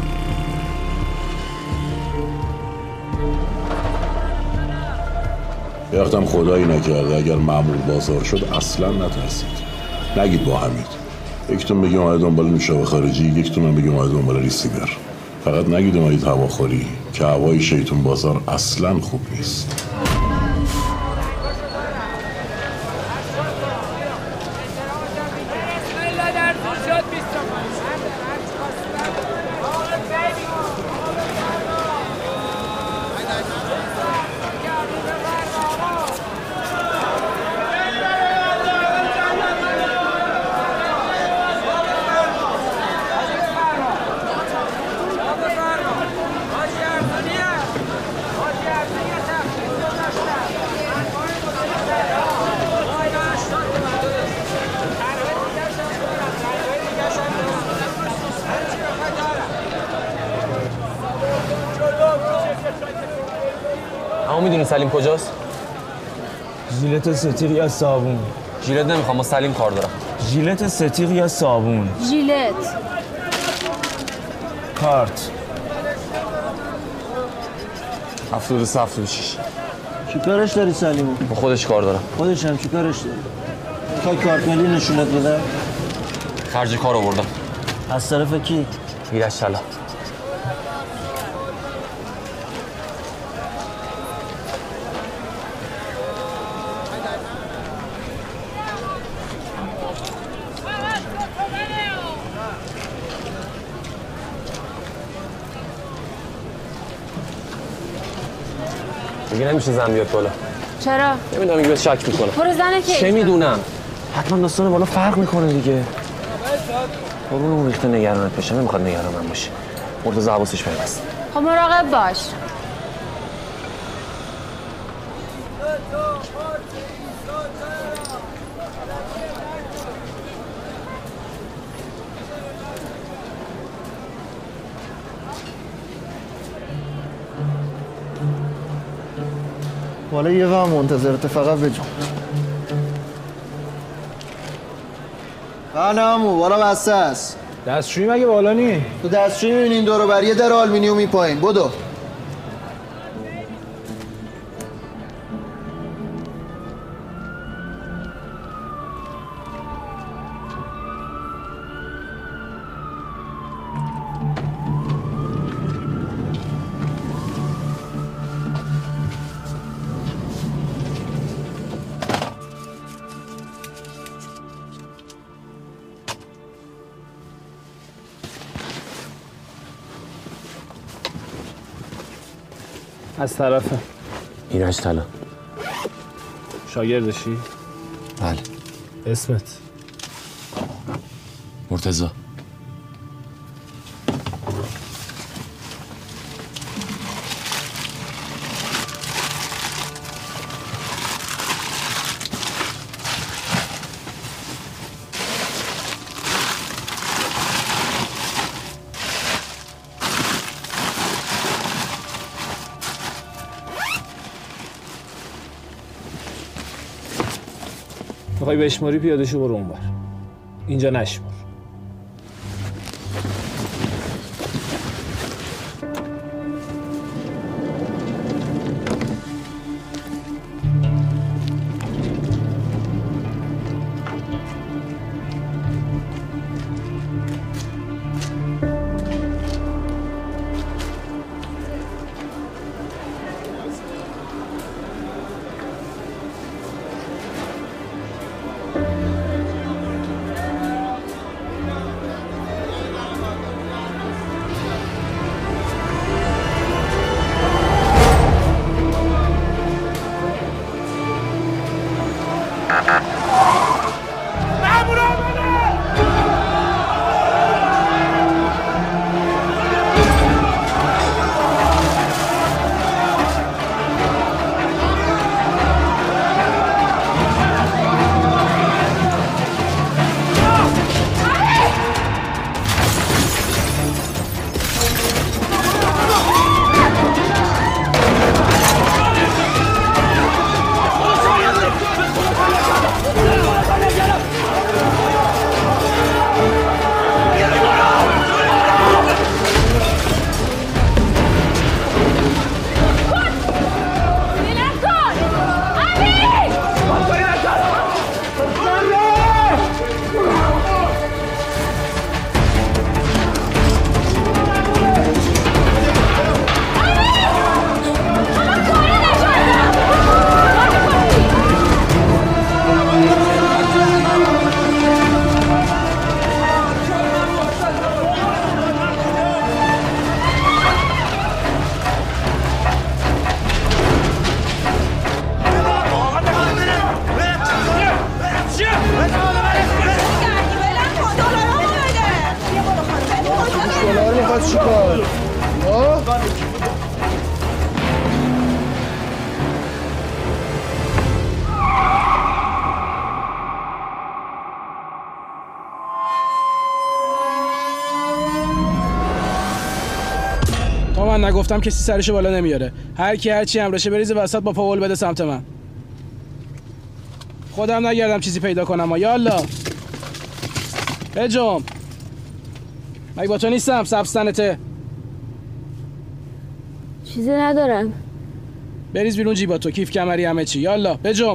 [SPEAKER 9] وقتم خدایی نکرده اگر مأمور بازار شد اصلا نترسید. نگید با همید. یکتون بگیم آید دنبال نوشابه خارجی، یکتون هم بگیم آید دنبال ریسیور. فقط نگید آید هواخوری که هوای شیطون بازار اصلا خوب نیست.
[SPEAKER 6] اما میدونی سلیم کجاست؟
[SPEAKER 20] ژیلت ستیغ یا صابون؟
[SPEAKER 6] ژیلت نمیخوام، با سلیم کار دارم.
[SPEAKER 20] ژیلت ستیغ یا صابون؟
[SPEAKER 1] ژیلت.
[SPEAKER 20] کارت.
[SPEAKER 6] هفتاد و سه هفتاد و شش.
[SPEAKER 20] چی کارش داری سلیمو؟
[SPEAKER 6] با خودش کار دارم.
[SPEAKER 20] خودش هم چی کارش داری؟ میخوای کارت ملی نشونت بده؟
[SPEAKER 6] خرج کار آوردم.
[SPEAKER 20] از طرف کی؟
[SPEAKER 6] ایرج طلا. دیگه نمیشه زن بیاد بالا.
[SPEAKER 1] چرا؟
[SPEAKER 6] نمیدونم میگه بهت شک میکنه.
[SPEAKER 1] برو زنه که
[SPEAKER 6] چه میدونم؟ حتما داستان بالا فرق میکنه دیگه. قربون اون ریخته نگرانت بشه، نمیخواد نگران من باشه. مرتضی حواسش بهت.
[SPEAKER 1] خب مراقب باش.
[SPEAKER 20] والا یه وقت منتظرت فقط بجون. بله همون والا بسته است.
[SPEAKER 21] دستشویی مگه بالا نی؟
[SPEAKER 20] تو دستشویی میبینی این دورو بر یه در آلومینیومی پایین. بدو.
[SPEAKER 21] از طرف
[SPEAKER 6] ایرج طلا.
[SPEAKER 21] شاگردشی؟
[SPEAKER 6] بله.
[SPEAKER 20] اسمت؟
[SPEAKER 6] مرتضی.
[SPEAKER 20] میخوای بشماری پیاده شو برو اونور. اینجا نشمار.
[SPEAKER 21] من نگفتم کسی سرشو بالا نمیاره. هر کی هر چی امرشه بریزه وسط با پاول بده سمت من. خودم نگردم چیزی پیدا کنم. یالا بجم. مگه با تو نیستم؟ سبستنته.
[SPEAKER 1] چیزی ندارم.
[SPEAKER 21] بریز بیرون جیباتو، کیف کمری همه چی. یالا بجم.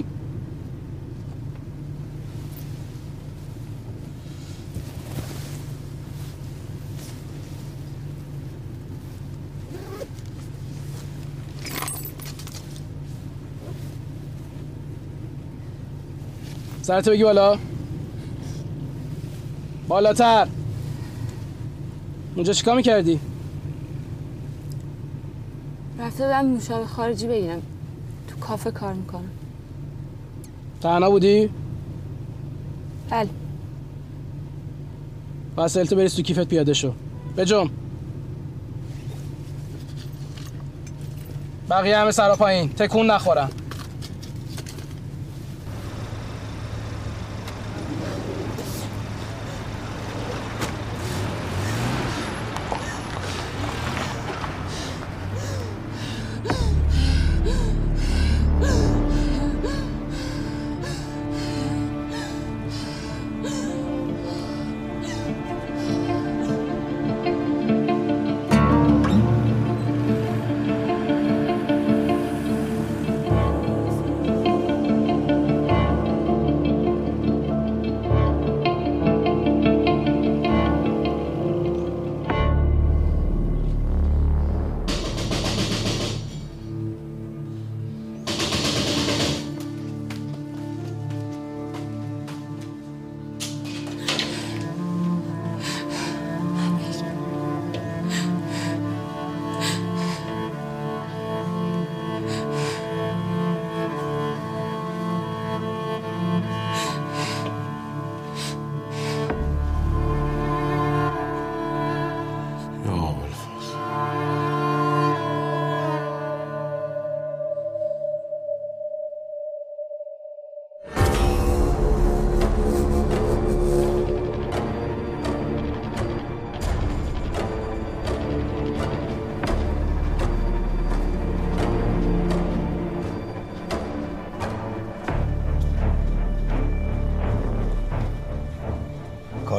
[SPEAKER 21] سرتو بگی بالا. بالاتر. اونجا چیکار میکردی؟
[SPEAKER 1] رفته بودم نوشابه خارجی بگیرم. تو کافه کار میکنم.
[SPEAKER 21] تنها بودی؟
[SPEAKER 1] بله.
[SPEAKER 21] وسایلتو بریز تو کیفت پیاده شو. بجم. بقیه همه سرا پایین. تکون نخورن.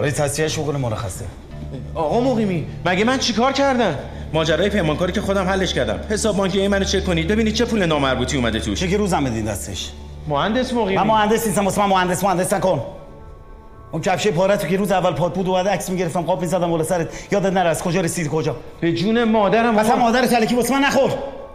[SPEAKER 4] برای تصفیه شغل مرخصه.
[SPEAKER 20] آقا مقیمی مگه من چیکار کردم؟ ماجرای پیمانکاری که خودم حلش کردم. حساب بانکی منو چک کنید ببینید چه پول نامربوطی اومده توش.
[SPEAKER 4] چه که روزم بدین دستش.
[SPEAKER 20] مهندس مقیمی.
[SPEAKER 4] من مهندس نیستم، واسه من مهندس مهندس نکن. اون کفشه پارتو که روز اول پات بود اومده عکس میگرفتم قاب میزدم بالا سرت، یادت نره از کجا رسیدی کجا؟
[SPEAKER 20] به جون مادرم.
[SPEAKER 4] مثلا مادرت الکی واسه من نخور.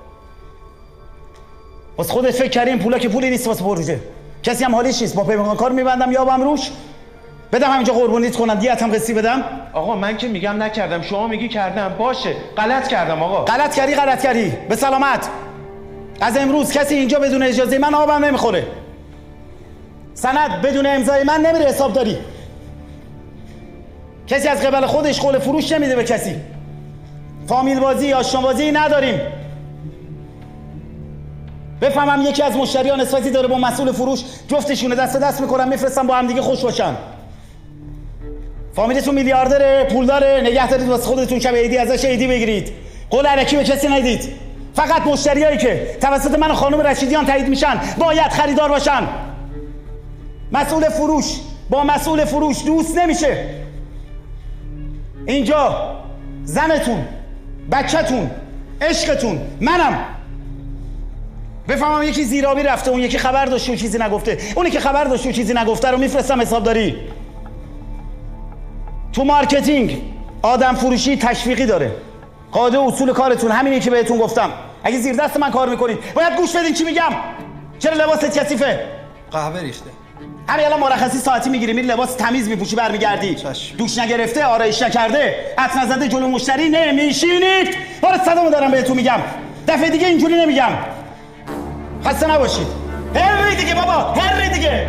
[SPEAKER 4] واسه خودت فکر کردی این پولا که پولی نیست واسه پروژه. کسی هم حالیش نیست. با پیمانکار میبندم یا بام روش. بدم همینجا قربونیت کنم، دیت هم قسطی بدم.
[SPEAKER 20] آقا من که میگم نکردم، شما میگی کردم. باشه غلط کردم آقا.
[SPEAKER 4] غلط کردی غلط کردی. به سلامت. از امروز کسی اینجا بدون اجازه من آبم نمیخوره. سند بدون امضای من نمیره حسابداری. کسی از قبل خودش قول فروش نمیده به کسی. فامیل بازی آشنا بازی نداریم. بفهمم یکی از مشتریان نسبتی داره با مسئول فروش، جفتشونه دست دست میکنم میفرستم با هم دیگه خوش باشن. فامیلتون میلیاردره، پول داره، نگه دارید واسه خودتون شب عیدی ازش عیدی بگیرید. قول الکی به کسی ندید. فقط مشتریایی که توسط من و خانم رشیدیان تایید میشن باید خریدار باشن. مسئول فروش با مسئول فروش دوست نمیشه. اینجا زنتون، بچه‌تون، عشقتون، منم. بفهمم یکی زیرابی رفته، اون یکی خبر داشته و چیزی نگفته، اونی که خبر داشته و چیزی نگفته رو میفرستم حسابداری. تو مارکتینگ آدم فروشی تشویقی داره. قاعده اصول کارتون همینی که بهتون گفتم. اگه زیر دست من کار میکنید باید گوش بدین چی میگم. چرا لباست کثیفه؟
[SPEAKER 20] قهوه ریخته.
[SPEAKER 4] همین الان مرخصی ساعتی میگیری میری لباس تمیز میپوشی برمیگردی. دوش نگرفته، آرایش نکرده، عطر نزده جلو مشتری نمیشینید. بار صدامو دارم بهتون میگم. دفعه دیگه اینجوری نمیگم. خسته نباشید. هر دیگه بابا، هر دیگه.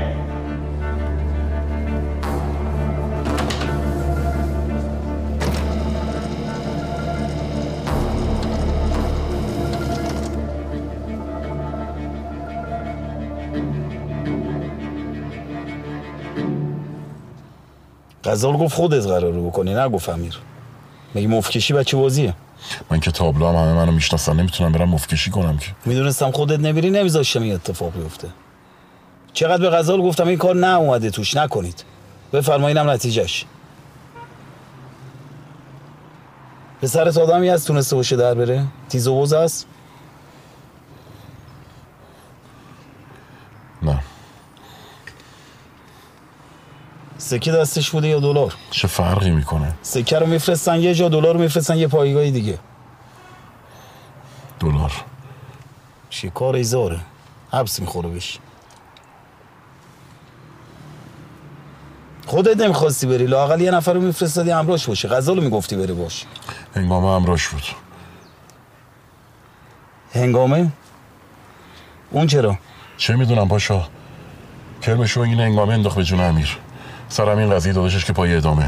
[SPEAKER 19] غزال گفت خودت قراره بکنی، نگفت امیر. مگه مفکشی بچه بازیه؟
[SPEAKER 9] من که تابلو هم همه منو میشناسن، نمیتونم برم مفکشی کنم که.
[SPEAKER 19] میدونستم خودت نمیری نمیذاشتم این اتفاق بیفته. چقدر به غزال گفتم این کار نه اومده توش نکنید. بفرمایید اینم نتیجهش. پسرت آدمی از تونسته باشه در بره؟ تیز و بز است؟
[SPEAKER 9] نه.
[SPEAKER 19] سکه دستش بوده یا دلار؟
[SPEAKER 9] چه فرقی میکنه؟
[SPEAKER 19] سکه رو میفرستن یه جا، دلار رو میفرستن یه پایگاه دیگه.
[SPEAKER 9] دلار.
[SPEAKER 19] چه کار ایزاره؟ حبس میخوره بهش. خودت نمیخواستی بری، لااقل یه نفر رو میفرستادی همراهش باشه. غزالو میگفتی بره باش.
[SPEAKER 9] هنگامه همراهش بود.
[SPEAKER 19] هنگامه؟ اون چرا؟
[SPEAKER 9] چه میدونم پاشا. کرمشو این هنگامه انداخت به جون امیر. سرم این قضیه داداشش که پای ادامه.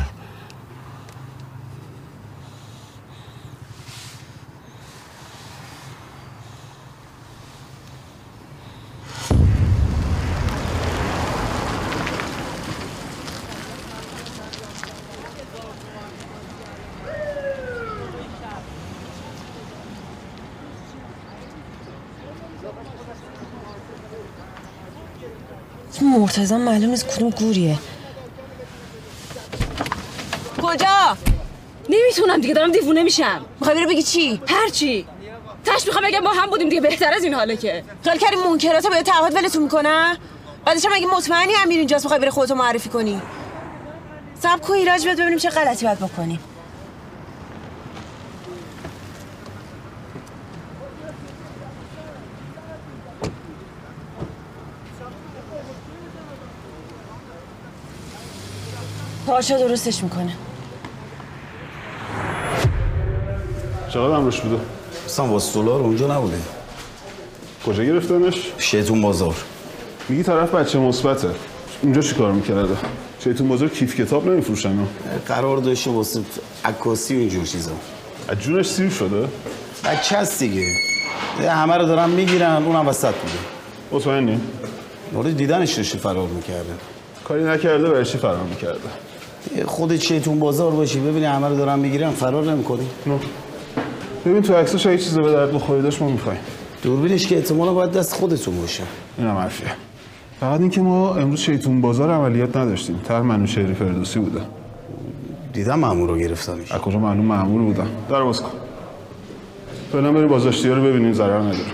[SPEAKER 10] مرتضی معلوم نیست کدوم گوریه.
[SPEAKER 5] کجا؟
[SPEAKER 10] نمیتونم دیگه، دارم دیوونه میشم.
[SPEAKER 5] میخوای بری بگی چی؟
[SPEAKER 10] هر چی. تاش میخوام بگم با هم بودیم دیگه، بهتر از این حاله که.
[SPEAKER 5] خیال کردی منکرات به تعهد ولتون میکنن؟ بعدش هم اگه مطمئنی امیر اینجاست میخوای بری خودتو معرفی کنی. صبر کن ایراج بهت ببینیم چه غلطی باید بکنیم. پاشا درستش میکنه.
[SPEAKER 19] چقدر امروش بوده؟
[SPEAKER 11] اصلا واسه دلار اونجا نبوده.
[SPEAKER 19] کجا گرفتنش؟
[SPEAKER 11] شیطون بازار.
[SPEAKER 19] میگی طرف بچه مثبته. اونجا چی کار میکرده؟ شیطون بازار کیف کتاب نمیفروشن.
[SPEAKER 11] قرار داشته واسه عکاسی و اینجور چیزا.
[SPEAKER 19] از جونش سیر شده؟
[SPEAKER 11] بچه هست دیگه. همه رو دارن میگیرن، اونم وسط بوده.
[SPEAKER 19] مطمئنی؟
[SPEAKER 11] مورد دیدنش داشته فرار میکرده.
[SPEAKER 19] کاری نکرده برای چی فرار میکرده؟
[SPEAKER 11] خودت شیطون بازار باشی ببینی همه رو دارن میگیرن فرار نمیکنی.
[SPEAKER 19] نه. ببین تو عکسش اگه چیزی به درد بخوری داشت ما میخوایم.
[SPEAKER 11] دوربینش که احتمالاً باید دست خودتون باشه.
[SPEAKER 19] اینم حرفیه. فقط اینکه ما امروز شیطون بازار عملیات نداشتیم. طرح منوچهری فردوسی بوده.
[SPEAKER 4] دیدم مأمور رو گرفتنش.
[SPEAKER 19] از کجا معلوم مأمور بودم؟ در باز کن. فعلا بری بازداشتی‌ها رو ببینیم، ضرر نداره.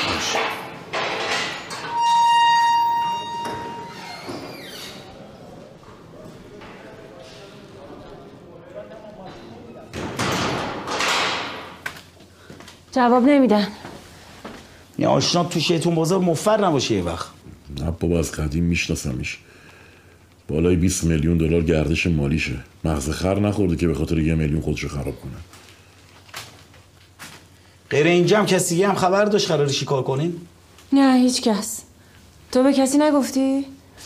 [SPEAKER 10] جواب نمیدن.
[SPEAKER 4] یه آشنا تو شیطون بازار مفر نباشه یه وقت.
[SPEAKER 9] نه بابا، از قدیم میشناسمش. بالای بیست میلیون دلار گردش مالیشه. مغز خر نخورده که به خاطر یه میلیون خودشو خراب کنه.
[SPEAKER 4] غیر اینجا هم کسی هم خبر داشت قراره چیکار کنین؟
[SPEAKER 10] نه هیچ کس. تو به کسی نگفتی؟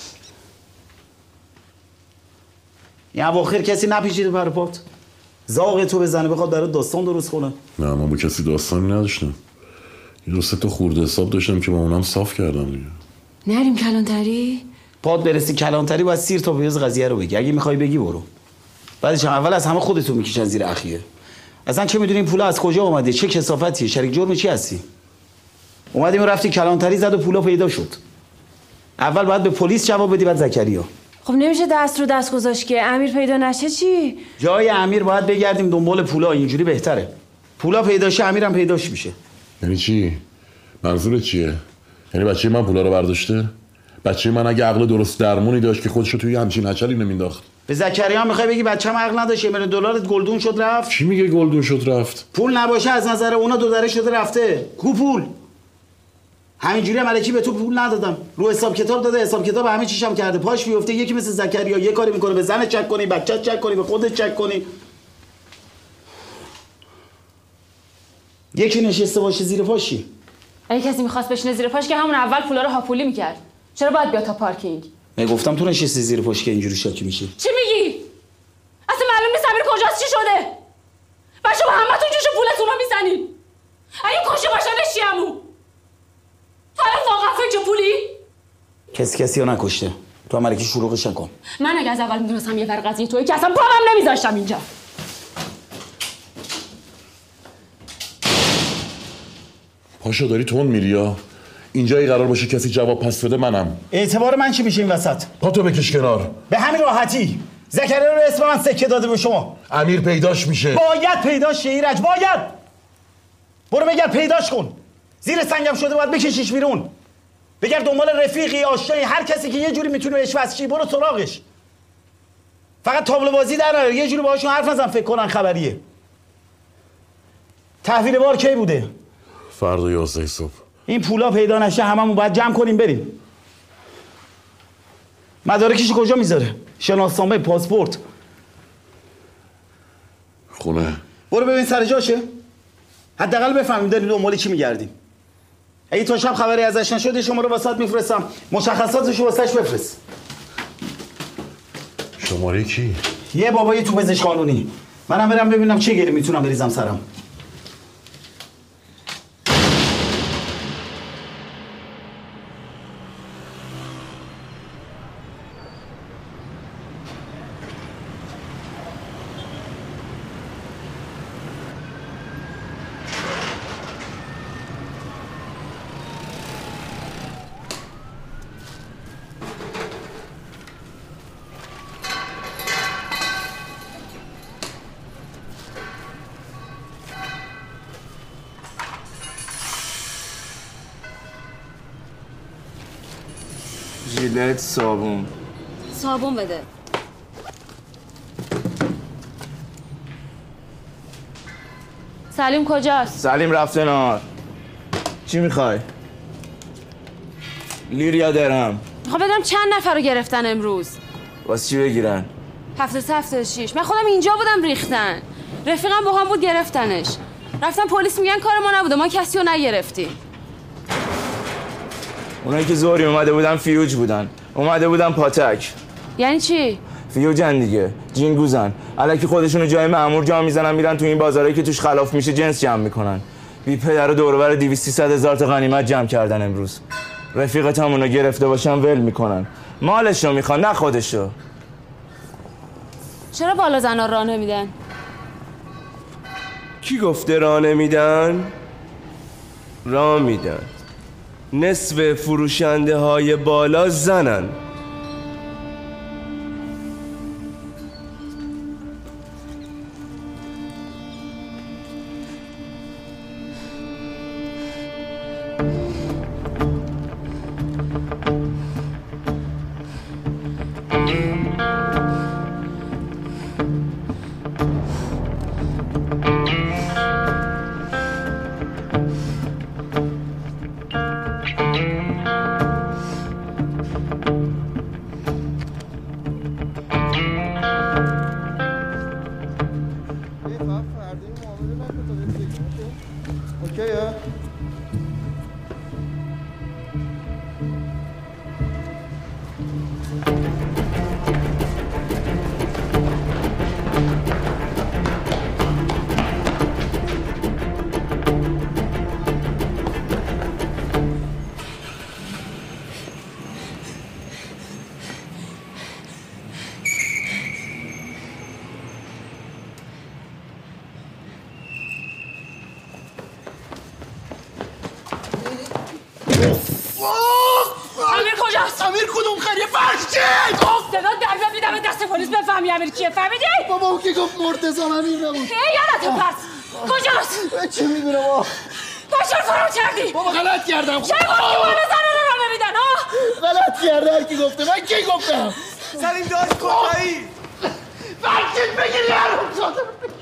[SPEAKER 4] یه اواخر کسی نپیچید پر پات. زاغ تو بزنه بخواد برای داستان درست کنه.
[SPEAKER 9] نه من با کسی داستانی نداشتم. این سه تا خورده حساب داشتم که با اونم صاف کردم دیگه.
[SPEAKER 10] نریم کلانتری؟
[SPEAKER 4] پاد برسی کلانتری باید سیر تا بیاز قضیه رو بگی. اگه میخوای بگی برو. بعدش اول از همه خودتون میکشن زیر اخیه. اصلا چه میدونی این پولا از کجا اومده؟ چه کثافتیه؟ شریک جرم چی هستی؟ اومدیم رفتی کلانتری زد و پولا پیدا شد. اول باید به پلیس جواب بدی بعد زکریا.
[SPEAKER 10] خب نمیشه دست رو دست گذاشت که امیر پیدا نشه چی؟
[SPEAKER 4] جای امیر باید بگردیم دنبال پولا، اینجوری بهتره. پولا پیدا شه امیرم پیداش میشه.
[SPEAKER 9] یعنی چی؟ منظورت چیه؟ یعنی بچه من پولا رو برداشته؟ بچه من اگه عقل درست درمونی داشت که خودشو توی همچین هچلی نمینداخت.
[SPEAKER 4] به زکریا میخوای بگی بچه‌م عقل نداشت؟ یه میلیون دلارت گلدون شد رفت؟
[SPEAKER 9] چی میگه گلدون شد رفت؟
[SPEAKER 4] پول نباشه از نظر اونا دو دره شده رفته. کو پول؟ همینجوری هم الکی به تو پول ندادم. رو حساب کتاب داده، حساب کتاب همه چیشم کرده. پاش بیفته یکی مثل زکریا یه کاری میکنه، به زن چک کنی، بچه چک کنی، به خودت چک کنی. یکی نشسته باشه زیر پاشی.
[SPEAKER 1] اگه کسی میخواست بشینه زیر پاش که همون اول پولا رو هاپولی میکرد. چرا باید بیاد تا پارکینگ؟
[SPEAKER 4] من گفتم تو نشستی زیر پاش که اینجوری شاکی میشی.
[SPEAKER 1] چی میگی؟ اصلا معلوم نیست امیر کجاست، چی شده؟ بچه‌ها همتون جوش پولتون رو میزنین. اگه کشه باشنش چی عمو؟ تو الان واقعا فکر پولی؟
[SPEAKER 4] کسی کسی رو نکشته. تو هم الکی شروعش نکن.
[SPEAKER 1] من اگه از اول میدونستم یه ور قضیه توئه که اصلا پامم نمیذاشتم اینجا.
[SPEAKER 9] پاشو داری تون میری یا؟ اینجایی قرار باشه کسی جواب پس بده منم.
[SPEAKER 4] اعتبار من چی میشه این وسط؟
[SPEAKER 9] پاتو بکش کنار.
[SPEAKER 4] به همین راحتی. زکریا رو اسم من سکه داده به شما.
[SPEAKER 9] امیر پیداش میشه.
[SPEAKER 4] باید پیداش شه ایرج، باید. برو بگرد پیداش کن. زیر سنگم شده باید بکشیش بیرون. بگرد دنبال رفیقی، آشنایی، هر کسی که یه جوری میتونه بهش وصل شی، برو سراغش. فقط تابلو بازی در نیار، یه جوری باهاشون حرف نزن فکر کنن خبریه. تحویل بار کی بوده؟
[SPEAKER 9] فردا یازده صبح.
[SPEAKER 4] این پولا پیدا نشه هممون باید جمع کنیم بریم. مدارکش کجا میذاره؟ شناسنامه، پاسپورت.
[SPEAKER 9] خونه.
[SPEAKER 4] برو ببین سر جاشه. حداقل بفهمیم داریم دنبال چی میگردیم. اگه تا شب خبری ازش نشد شما رو واسط میفرستم، مشخصاتش رو واسش بفرست.
[SPEAKER 9] شماره کی؟
[SPEAKER 4] یه بابای تو پزشک قانونی. منم برم ببینم چه گیری میتونم بریزم سرم.
[SPEAKER 15] ژیلت، صابون.
[SPEAKER 16] صابون بده.
[SPEAKER 1] سلیم کجاست؟
[SPEAKER 15] سلیم رفته نهار. چی میخوای؟ لیر یا درهم؟
[SPEAKER 1] میخوام بدونم چند نفر رو گرفتن امروز.
[SPEAKER 15] واسه چی بگیرن؟
[SPEAKER 1] هفته سه هفته شیش. من خودم اینجا بودم ریختن. رفیقم با هم بود گرفتنش. رفتم پلیس میگن کار ما نبوده، ما کسی رو نگرفتیم.
[SPEAKER 15] اونایی که زوری اومده بودن فیوج بودن. اومده بودن پاتک.
[SPEAKER 1] یعنی چی؟
[SPEAKER 15] فیوجن دیگه، جینگوزن. الکی خودشونو جای مأمور جا میزنن میرن تو این بازارایی که توش خلاف میشه جنس جمع میکنن. بی پدر و دور و بر دویست سیصد هزار تا غنیمت جمع کردن امروز. رفیقت هم اونو گرفته باشن ول میکنن. مالشو میخوان نه خودشو.
[SPEAKER 1] چرا بالا زنا راه نمیدن؟
[SPEAKER 15] کی گفته راه نمیدن؟ راه میدن. نصف فروشنده های بالا زنن.
[SPEAKER 3] گفت؟
[SPEAKER 5] صدا در میدم دست پلیس بفهمی امیر کیه، فهمیدی؟
[SPEAKER 3] بابا اون که گفت مرتضی امیر نبود.
[SPEAKER 5] ای یادتون پس کجاست؟
[SPEAKER 3] چه میدونه بابا؟
[SPEAKER 5] باشون فرار کردی؟
[SPEAKER 3] بابا غلط کردم.
[SPEAKER 5] چه گفتی بالا زنه رو را نمیدن ها؟
[SPEAKER 3] غلط کرده هر کی گفته. من کی گفتم؟
[SPEAKER 2] سلیم داشت کجایی؟
[SPEAKER 3] فرشید بگیر یارم شده.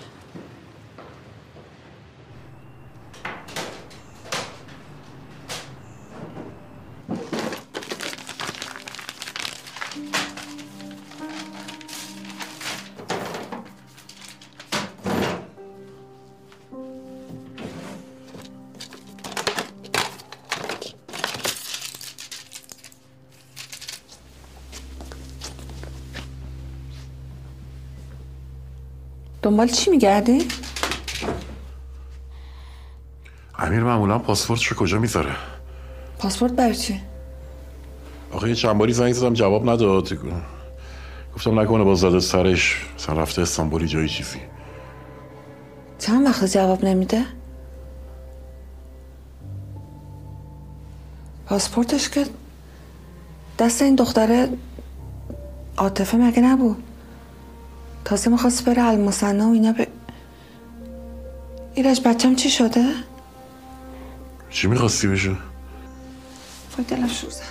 [SPEAKER 14] دنبال چی میگردی؟
[SPEAKER 9] امیر معمولا پاسپورتشو کجا میذاره؟
[SPEAKER 14] پاسپورت برای چی؟
[SPEAKER 9] آخه یه چند باری زنگ زدم جواب نداد. گفتم نکنه باز زده سرش مثلا رفته استانبولی جایی چیزی.
[SPEAKER 14] چند وقت جواب نمیده؟ پاسپورتش که دست این دختره عاطفه مگه نبود؟ تازه میخواست بره المثنا و اینا ب... ایرج بچم چی شده؟
[SPEAKER 9] چی میخواستی بشه؟
[SPEAKER 14] وای دلم شوزه.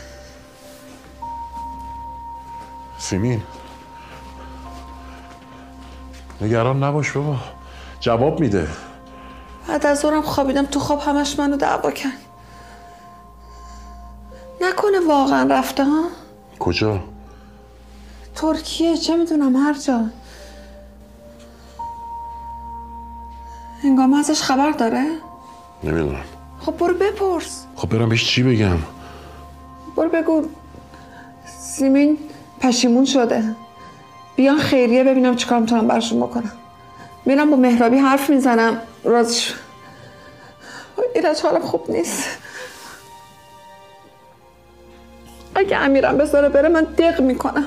[SPEAKER 9] سیمین نگران نباش بابا، جواب میده.
[SPEAKER 14] بعد از ظهرم خوابیدم تو خواب همش منو دعوا کرد. نکنه واقعا رفته ها؟
[SPEAKER 9] کجا؟
[SPEAKER 14] ترکیه، چه میدونم هر جا. هنگام ازش خبر داره؟
[SPEAKER 9] نمیدونم.
[SPEAKER 14] خب برو بپرس.
[SPEAKER 9] خب برم بهش چی بگم؟
[SPEAKER 14] برو بگو سیمین پشیمون شده، بیان خیریه ببینم چیکار میتونم براشون بکنم. میرم با مهرابی حرف میزنم راضیش. ایرج حالم خوب نیست. اگه امیرم بذاره بره من دق میکنم.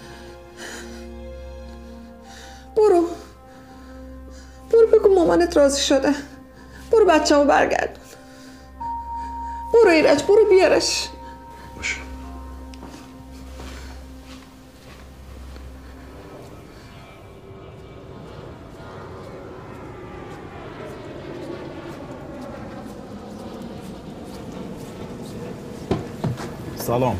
[SPEAKER 14] برو برو بگو مامانت راضی شده. برو بچه‌مو برگردون. برو ایرج، برو بیارش.
[SPEAKER 9] باشه.
[SPEAKER 4] سلام.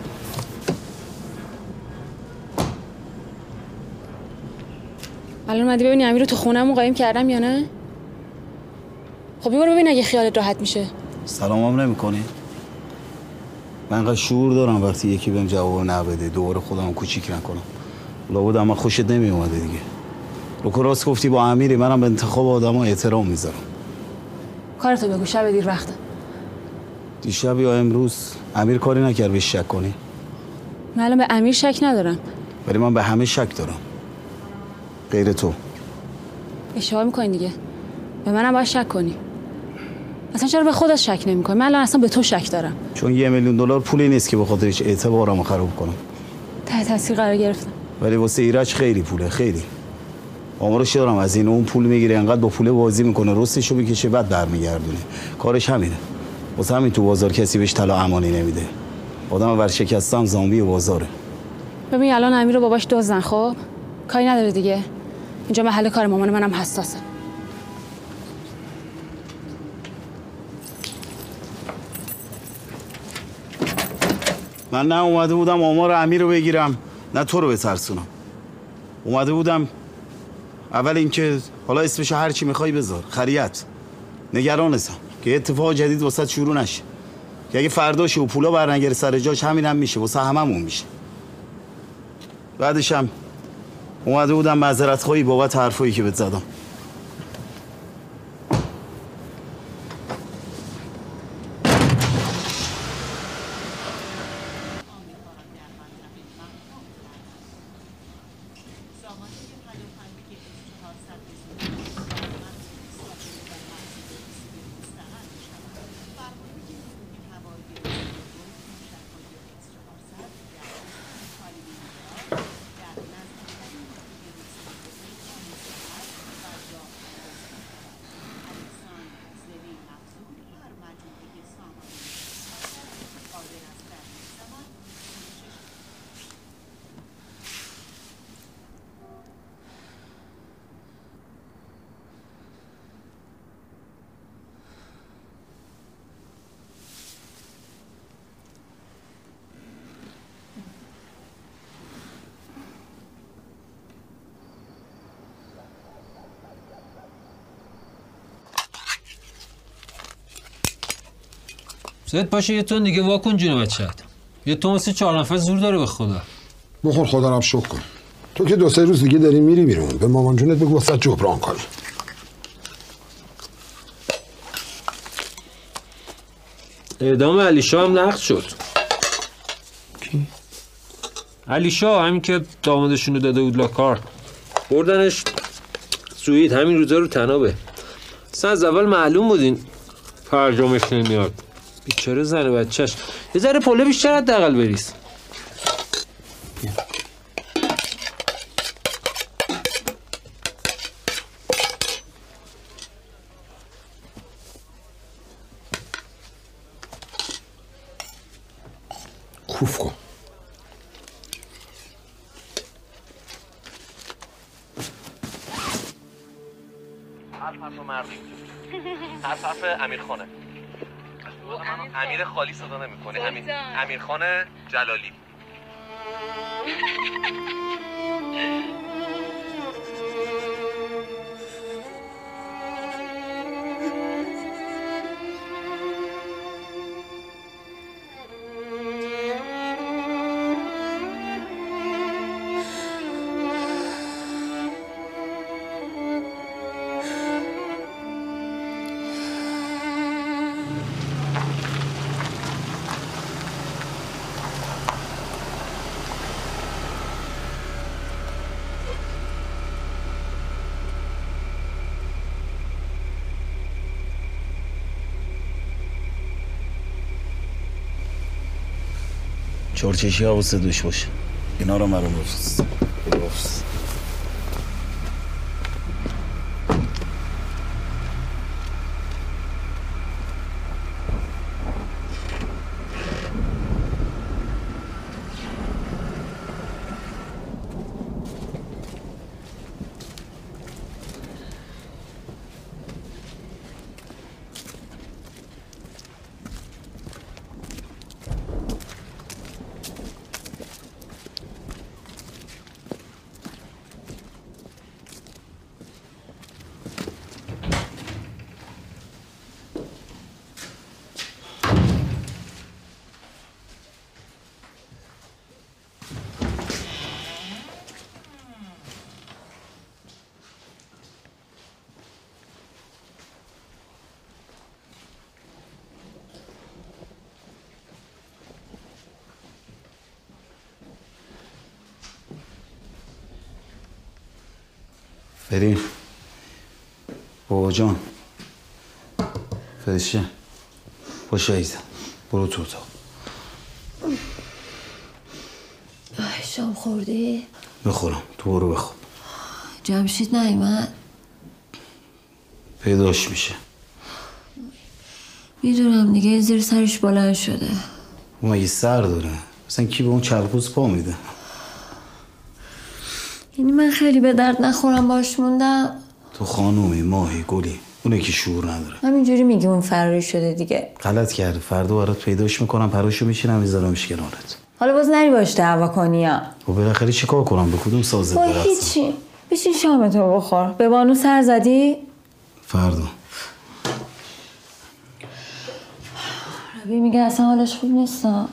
[SPEAKER 1] الان اومدی ببینی امیر رو تو خونه‌مون قایم کردم یا نه؟ خب برو ببین اگه خیالت راحت میشه.
[SPEAKER 11] سلامم نمی‌کنی؟ من انقدر شعور دارم وقتی یکی بهم جواب نبده دوباره خودمو کوچیک نکنم. لابد اما خوشت نمی اومده دیگه. رو راست گفتی با امیری، منم به انتخاب آدم‌ها احترام میذارم.
[SPEAKER 1] کارتو بگو، شب دیر وقته.
[SPEAKER 11] دیشب یا امروز امیر کاری نکرد بهش شک کنی؟
[SPEAKER 1] من الان به امیر شک ندارم.
[SPEAKER 11] ولی من به همه شک دارم. غیر تو.
[SPEAKER 1] اشتباه میکنی دیگه. به منم باید شک کنی. اصلا چرا به خودت شک نمیکنی؟ من الان اصلا به تو شک دارم.
[SPEAKER 11] چون یه میلیون دلار پولی نیست که به خاطرش اعتبارمو خراب کنم.
[SPEAKER 1] ته تاثیر قرار گرفتم.
[SPEAKER 11] ولی واسه ایرج خیلی پوله، خیلی. آمارش دارم از این اون پول میگیره، انقدر با پول بازی میکنه، رستشو میکشه بعد برمیگردونه. کارش همینه. واسه همین تو بازار کسی بهش طلا امانی نمیده. آدم ورشکستم زامبی بازاره.
[SPEAKER 1] ببین الان امیر رو باباش دزدن، خب کاری نداره دیگه. اینجا محل کار مامان منم حساسه.
[SPEAKER 11] من نه اومده بودم آمار امیر رو بگیرم نه تو رو بترسونم. اومده بودم اول اینکه حالا اسمش هر چی میخوای بذار، خریت. نگرانتم که اتفاق جدید واسه شروع نشه. که اگه فرداش و پولا برنگره سر جاش همینم هم میشه، واسه هممون میشه. بعدش هم اومده بودم معذرت خواهی بابت حرفایی که بهت زدم.
[SPEAKER 8] زد باشه یه تون دیگه واکن جون بچه‌ت. یه تون واسه چهار نفر زور داره به خدا.
[SPEAKER 22] بخور خدا رم شکر کن. تو که دو سه روز دیگه داری میری بیرون. به مامان جونت بگو واسه جبران کنه.
[SPEAKER 8] اعدام علیشا هم نقض شد. کی؟ علیشا همین که دامادشونو داده بود لاکار. بردنش سوئید همین روزا رو تنابه. اصلا از اول معلوم بود این فرجامش نمیاد. بیچاره زن بچهش. یه ذره پله بیشتر حداقل بریز.
[SPEAKER 22] کوف کن.
[SPEAKER 6] حرف حرف مردی حرف حرف امیرخانه امیر خالی صدا نمی کنی امیر امیرخانه جلالی.
[SPEAKER 4] چورچشی حواست دوش باشه. اینا رو مرا بفرست. بفرست.
[SPEAKER 11] بریم. بابا جان فرشه باشه ایزم برو تو اتاق.
[SPEAKER 16] شام خوردی؟
[SPEAKER 11] بخورم تو برو بخور.
[SPEAKER 16] جمشید نیومد؟
[SPEAKER 11] پیداش میشه.
[SPEAKER 16] میدونم دیگه این زیر سرش بلند شده.
[SPEAKER 11] اون مگه سر داره؟ مثلا کی به اون چرخوز پا میده؟
[SPEAKER 16] یعنی من خیلی به درد نخورم باش موندم.
[SPEAKER 11] تو خانومی ماهی گلی اونه که شعور نداره.
[SPEAKER 16] همینجوری میگی اون فراری شده دیگه.
[SPEAKER 11] غلط کرده. فردا برات پیداش میکنم پراشو میشینم میذارمش کنارت.
[SPEAKER 16] حالا باز نری باش دعوا کنی ها.
[SPEAKER 11] و بالاخره چیکار کنم؟ به کدوم سازت برسم؟
[SPEAKER 16] هیچی. بشین شامتو بخور. به بانو سر زدی؟
[SPEAKER 11] فردا.
[SPEAKER 16] ربی میگه اصلا حالش خوب نیستم.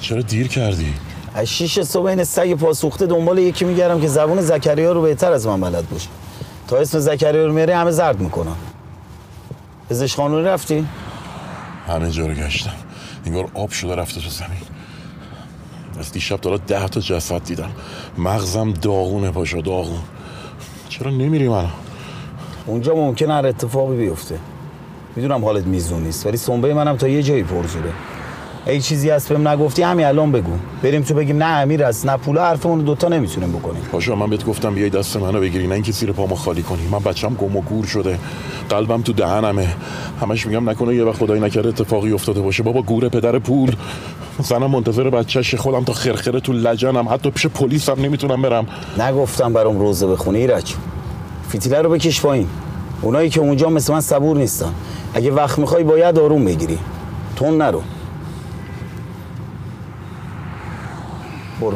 [SPEAKER 9] چرا دیر کردی؟
[SPEAKER 4] از شیش صبح این سگ پاسوخته دنبال یکی میگردم که زبون زکریا رو بهتر از من بلد باشه. تا اسم زکریا رو میاره همه زرد میکنن. پزشک خانوی رفتی؟
[SPEAKER 9] همه جا رو گشتم. انگار آب شده رفته تو زمین. از دیشب تا حالا ده تا جسد دیدم. مغزم داغونه پاشا داغون. چرا نمیری منو؟
[SPEAKER 4] اونجا ممکنه هر اتفاقی بیفته. میدونم حالت میزون نیست ولی سنبه منم تا یه جایی پرزوره. ای چیزی هست بهم نگفتی همین الان بگو. بریم تو بگیم نه امیر است نه پولا، حرفمون دوتا نمیتونیم بکنیم.
[SPEAKER 9] پاشا من بهت گفتم بیای دست منو بگیری نه اینکه زیر پامو خالی کنی. من بچم گم و گور شده. قلبم تو دهنمه. همش میگم نکنه یه وقت خدای نکرده اتفاقی افتاده باشه. بابا گور پدر پول. زنم منتظر بچه‌شه، خودم تا خرخره تو لجنم، حتی پیش پلیس هم نمیتونم برم.
[SPEAKER 4] نگفتم برام روزه بخونی ایرج. فتیله رو بکش پایین. اونایی که اونجا مثل من صبور نیستن. اگه وقت میخوای باید آروم بگیری. تون نرو. برو.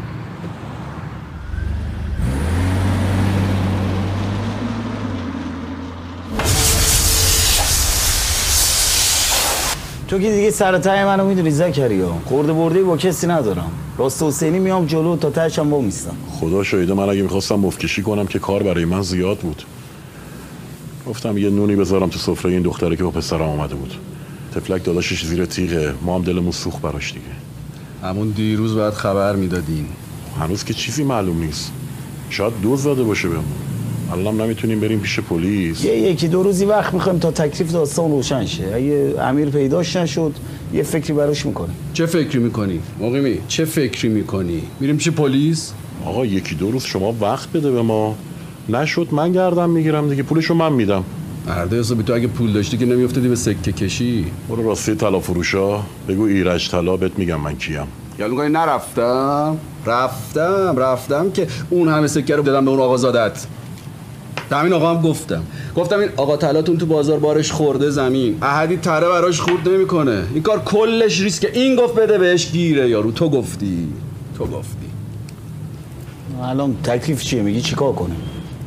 [SPEAKER 4] تو که دیگه سر ته منو میدونی زکریا. خورده برده با کسی ندارم. راست حسینی میام جلو تا تهشم با میستم.
[SPEAKER 9] خدا شاهده من اگه میخواستم مفکشی کنم که کار برای من زیاد بود. گفتم یه نونی بذارم تو سفره این دختره که با پسرم اومده بود. تفلک داداشش زیر تیغه، ما هم دلمون سوخت براش دیگه.
[SPEAKER 19] همون دیروز باید خبر میدادین.
[SPEAKER 9] هنوز که چیزی معلوم نیست. شاید دوز زده باشه بهمون. الان نمیتونیم بریم پیش پلیس.
[SPEAKER 4] یه یکی دو روزی وقت میخوایم تا تکلیف داستان روشن شه. اگه امیر پیداش نشد یه فکری براش میکنیم.
[SPEAKER 19] چه فکری میکنی؟ مقیمی چه فکری میکنی؟ میریم پیش پلیس؟
[SPEAKER 9] آقا یکی دو روز شما وقت بده به ما. نشد من گردم میگیرم دیگه، پولشو من میدم.
[SPEAKER 19] مرده حسابی تو اگه پول داشتی که نمیافتادی به سکه کشی.
[SPEAKER 9] برو راستی طلا فروشا بگو ایرج طلا بهت میگم من کیم.
[SPEAKER 19] یا میگی نرفتم؟ رفتم رفتم که اون همه سکه رو دادم به اون آقا زادت. همین آقا هم گفتم گفتم این آقا طلاتون تو بازار بارش خورده زمین، احدی تره براش خورد نمیکنه. این کار کلش ریسک. این گفت بده بهش گیره. یارو تو گفتی تو گفتی
[SPEAKER 4] الان تکلیف چیه؟ میگی چیکار کنه؟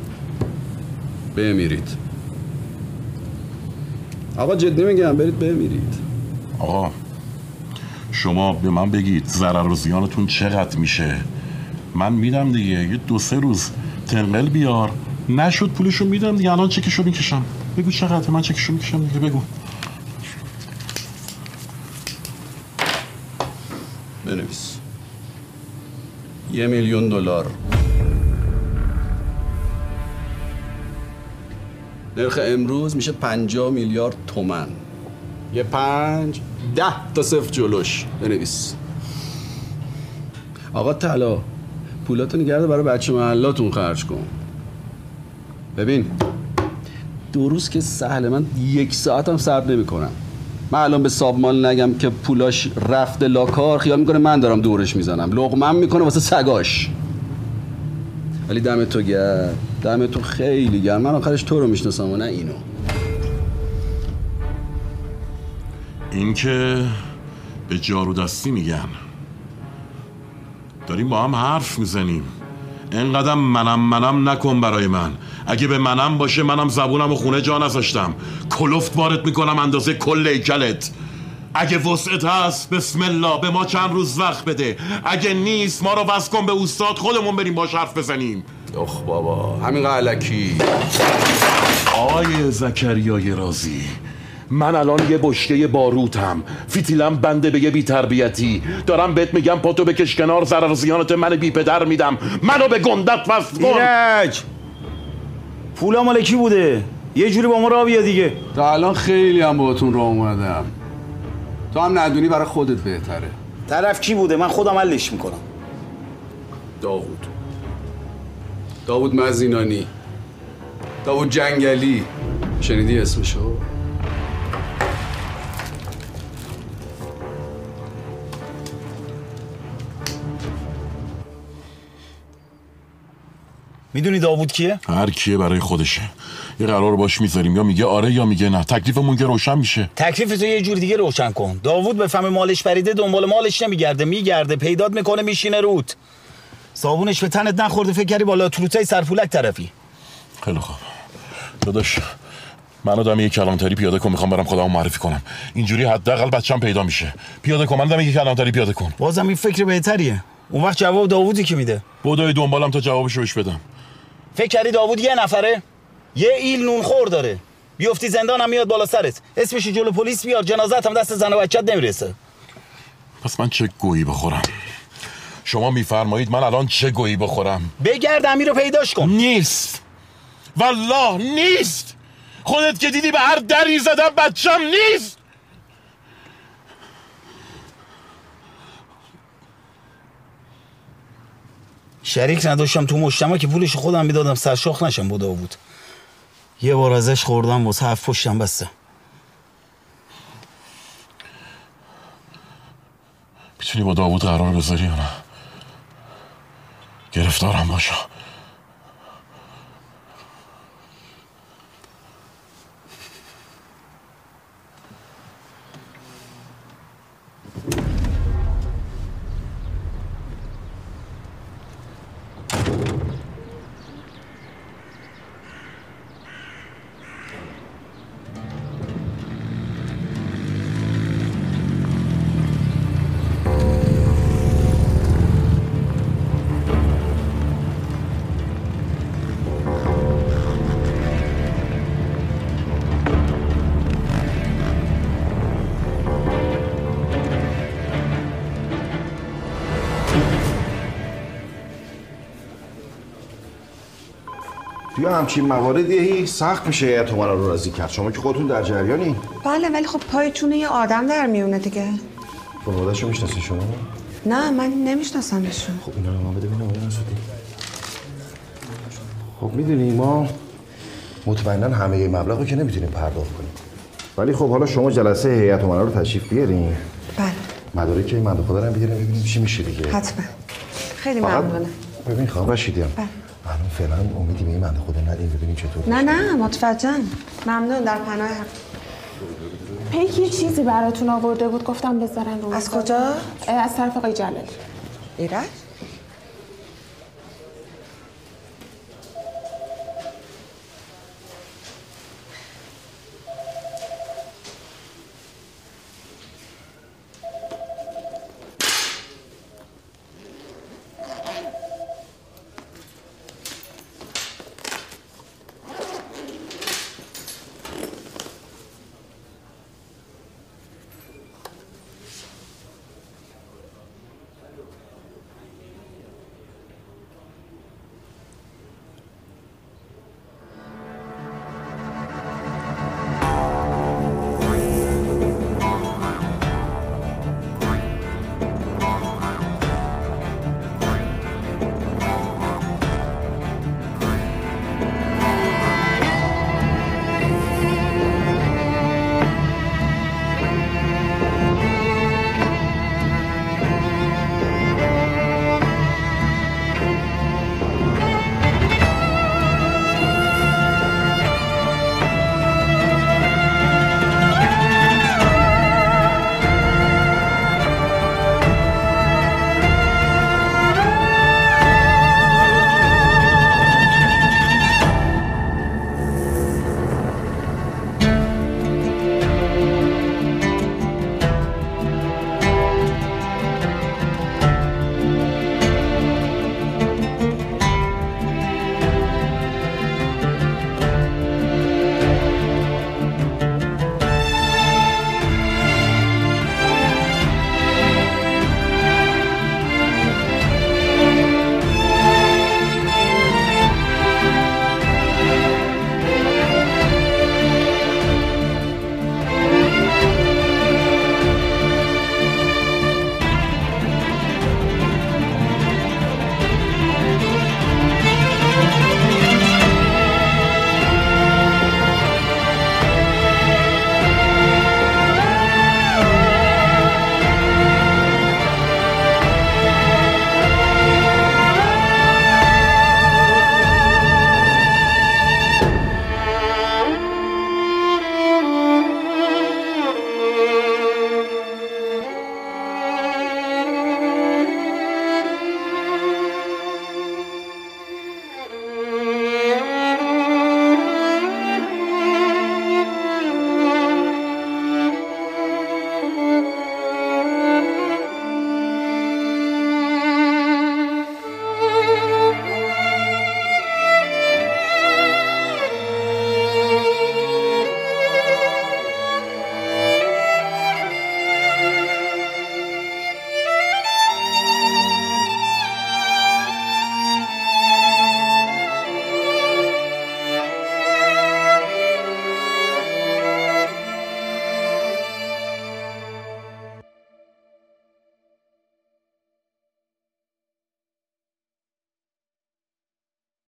[SPEAKER 19] بمیرید. آقا جدی میگم برید بمیرید.
[SPEAKER 9] آقا شما به من بگید ضرر و زیانتون چقدر میشه، من میدم دیگه. یه دو سه روز تنقل بیار، نشد پولشو میدم دیگه. الان چکشو میکشم. بگو چقدر من چکشو میکشم دیگه. بگو.
[SPEAKER 19] بنویس. یه میلیون دلار. نرخ امروز میشه پنجاه میلیارد تومن. یه پنج ده تا صفر جلوش. بنویس. آقا طلا پولاتو نگرده برای بچه محلاتون خرج کن. ببین دو روز که سهله، من یک ساعتم صبر نمی کنم. من الان به سابمال نگم که پولاش رفته لاکار، خیال میکنه من دارم دورش میزنم، لقمم میکنه واسه سگاش. ولی دم تو گرم، دم تو خیلی گرم. من آخرش تو رو میشناسم و نه اینو.
[SPEAKER 9] این که به جارو دستی میگن. داریم با هم حرف میزنیم. اینقدر منم منم نکن برای من. اگه به منم باشه منم زبونم و خونه جا نذاشتم. کلفت وارد میکنم اندازه کل ایکلت. اگه وسعت هست بسم الله به ما چند روز وقت بده. اگه نیست ما رو وصل کن به استاد، خودمون بریم باش حرف بزنیم.
[SPEAKER 19] اخ بابا همین علکی.
[SPEAKER 9] آقای زکریای رازی، من الان یه بشکه باروتم، فیتیلم بنده به یه بی تربیتی. دارم بهت میگم پاتو بکش کنار، ضرر زیانت من بی پدر میدم. منو به گندت وصل کن.
[SPEAKER 4] ایرج پولا مال کی بوده؟ یه جوری با ما راه بیا دیگه.
[SPEAKER 19] تا الان خیلی هم باهاتون راه اومدم. تو هم ندونی برای خودت بهتره.
[SPEAKER 4] طرف کی بوده؟ من خودم حلش میکنم.
[SPEAKER 19] داوود داوود مزینانی، داوود جنگلی. شنیدی اسمشو؟
[SPEAKER 4] میدونی داوود کیه؟
[SPEAKER 9] هر کیه برای خودشه. یه قرار باش میذاریم، یا میگه آره یا میگه نه. تکلیفمون که روشن میشه.
[SPEAKER 4] تکلیف تو یه جور دیگه روشن کن. داوود به فهم مالش پریده، دنبال مالش نمیگرده، میگرده پیدات میکنه میشینه روت. صابونش به تنت نخورده فکر کردی بالا تروتای سرپولک طرفی.
[SPEAKER 9] خیلی خوب داداش، من آدم یک کلانتری پیاده کن، میخوام برم خودمو معرفی کنم. اینجوری حداقل بچه‌م پیدا میشه. پیاده کن، من آدم یک کلانتری پیاده کن.
[SPEAKER 4] بازم این فکر بهتریه. اون وقت جواب داوودی که میده.
[SPEAKER 9] بدوی دنبالم تا جوابشو بهش بدم.
[SPEAKER 4] فکر کردی داوود یه نفره؟ یه ایل نونخور داره. بیفتی زندان هم میاد بالا سرت. اسمش جلو پلیس بیار، جنازت هم دست زن و بچت نمیرسه.
[SPEAKER 9] پس من چه گویی بخورم؟ شما میفرمایید من الان چه گویی بخورم؟
[SPEAKER 4] بگرد امیر رو پیداش کن.
[SPEAKER 9] نیست. والله نیست. خودت که دیدی به هر دری زدم بچم نیست.
[SPEAKER 4] شریک نداشتم تو مجتمع که پولش خودم میدادم سرشاخ نشم با داوود. یه بار ازش خوردم واسه هفت پشتم بسته.
[SPEAKER 9] میتونی با داوود قرار بذاری یا نه؟ گرفتارم باشم.
[SPEAKER 7] توی همچین مواردی سخت میشه هیئت امنا رو راضی کرد. شما که خودتون در جریانی.
[SPEAKER 14] بله ولی خب پای چونه یه آدم در میونه دیگه.
[SPEAKER 7] خانواده‌شو میشناسی شما؟
[SPEAKER 14] نه من نمیشناسمشون.
[SPEAKER 7] خب اینا رو من بده ببینم آقای نصوتی. خب میدونی ما مطمئنا همه مبلغ رو که نمیتونیم پرداخت کنیم. ولی خب حالا شما جلسه هیئت امنا رو تشریف بیارین.
[SPEAKER 14] بله.
[SPEAKER 7] مدارک این بنده خدا رو بیاریم ببینیم چی میشه دیگه.
[SPEAKER 14] حتما. خیلی ممنونه.
[SPEAKER 7] ببین خانم رشیدی هم.
[SPEAKER 14] بله.
[SPEAKER 7] الان فعلا امیدی به این بنده خدا ندیم ببینیم چطور.
[SPEAKER 14] نه نه متوجهم. ممنون در پناه حق.
[SPEAKER 12] پیک یه چیزی براتون آورده بود گفتم بذارن رو.
[SPEAKER 14] از کجا؟
[SPEAKER 12] از طرف آقای جلالی.
[SPEAKER 14] ایرج؟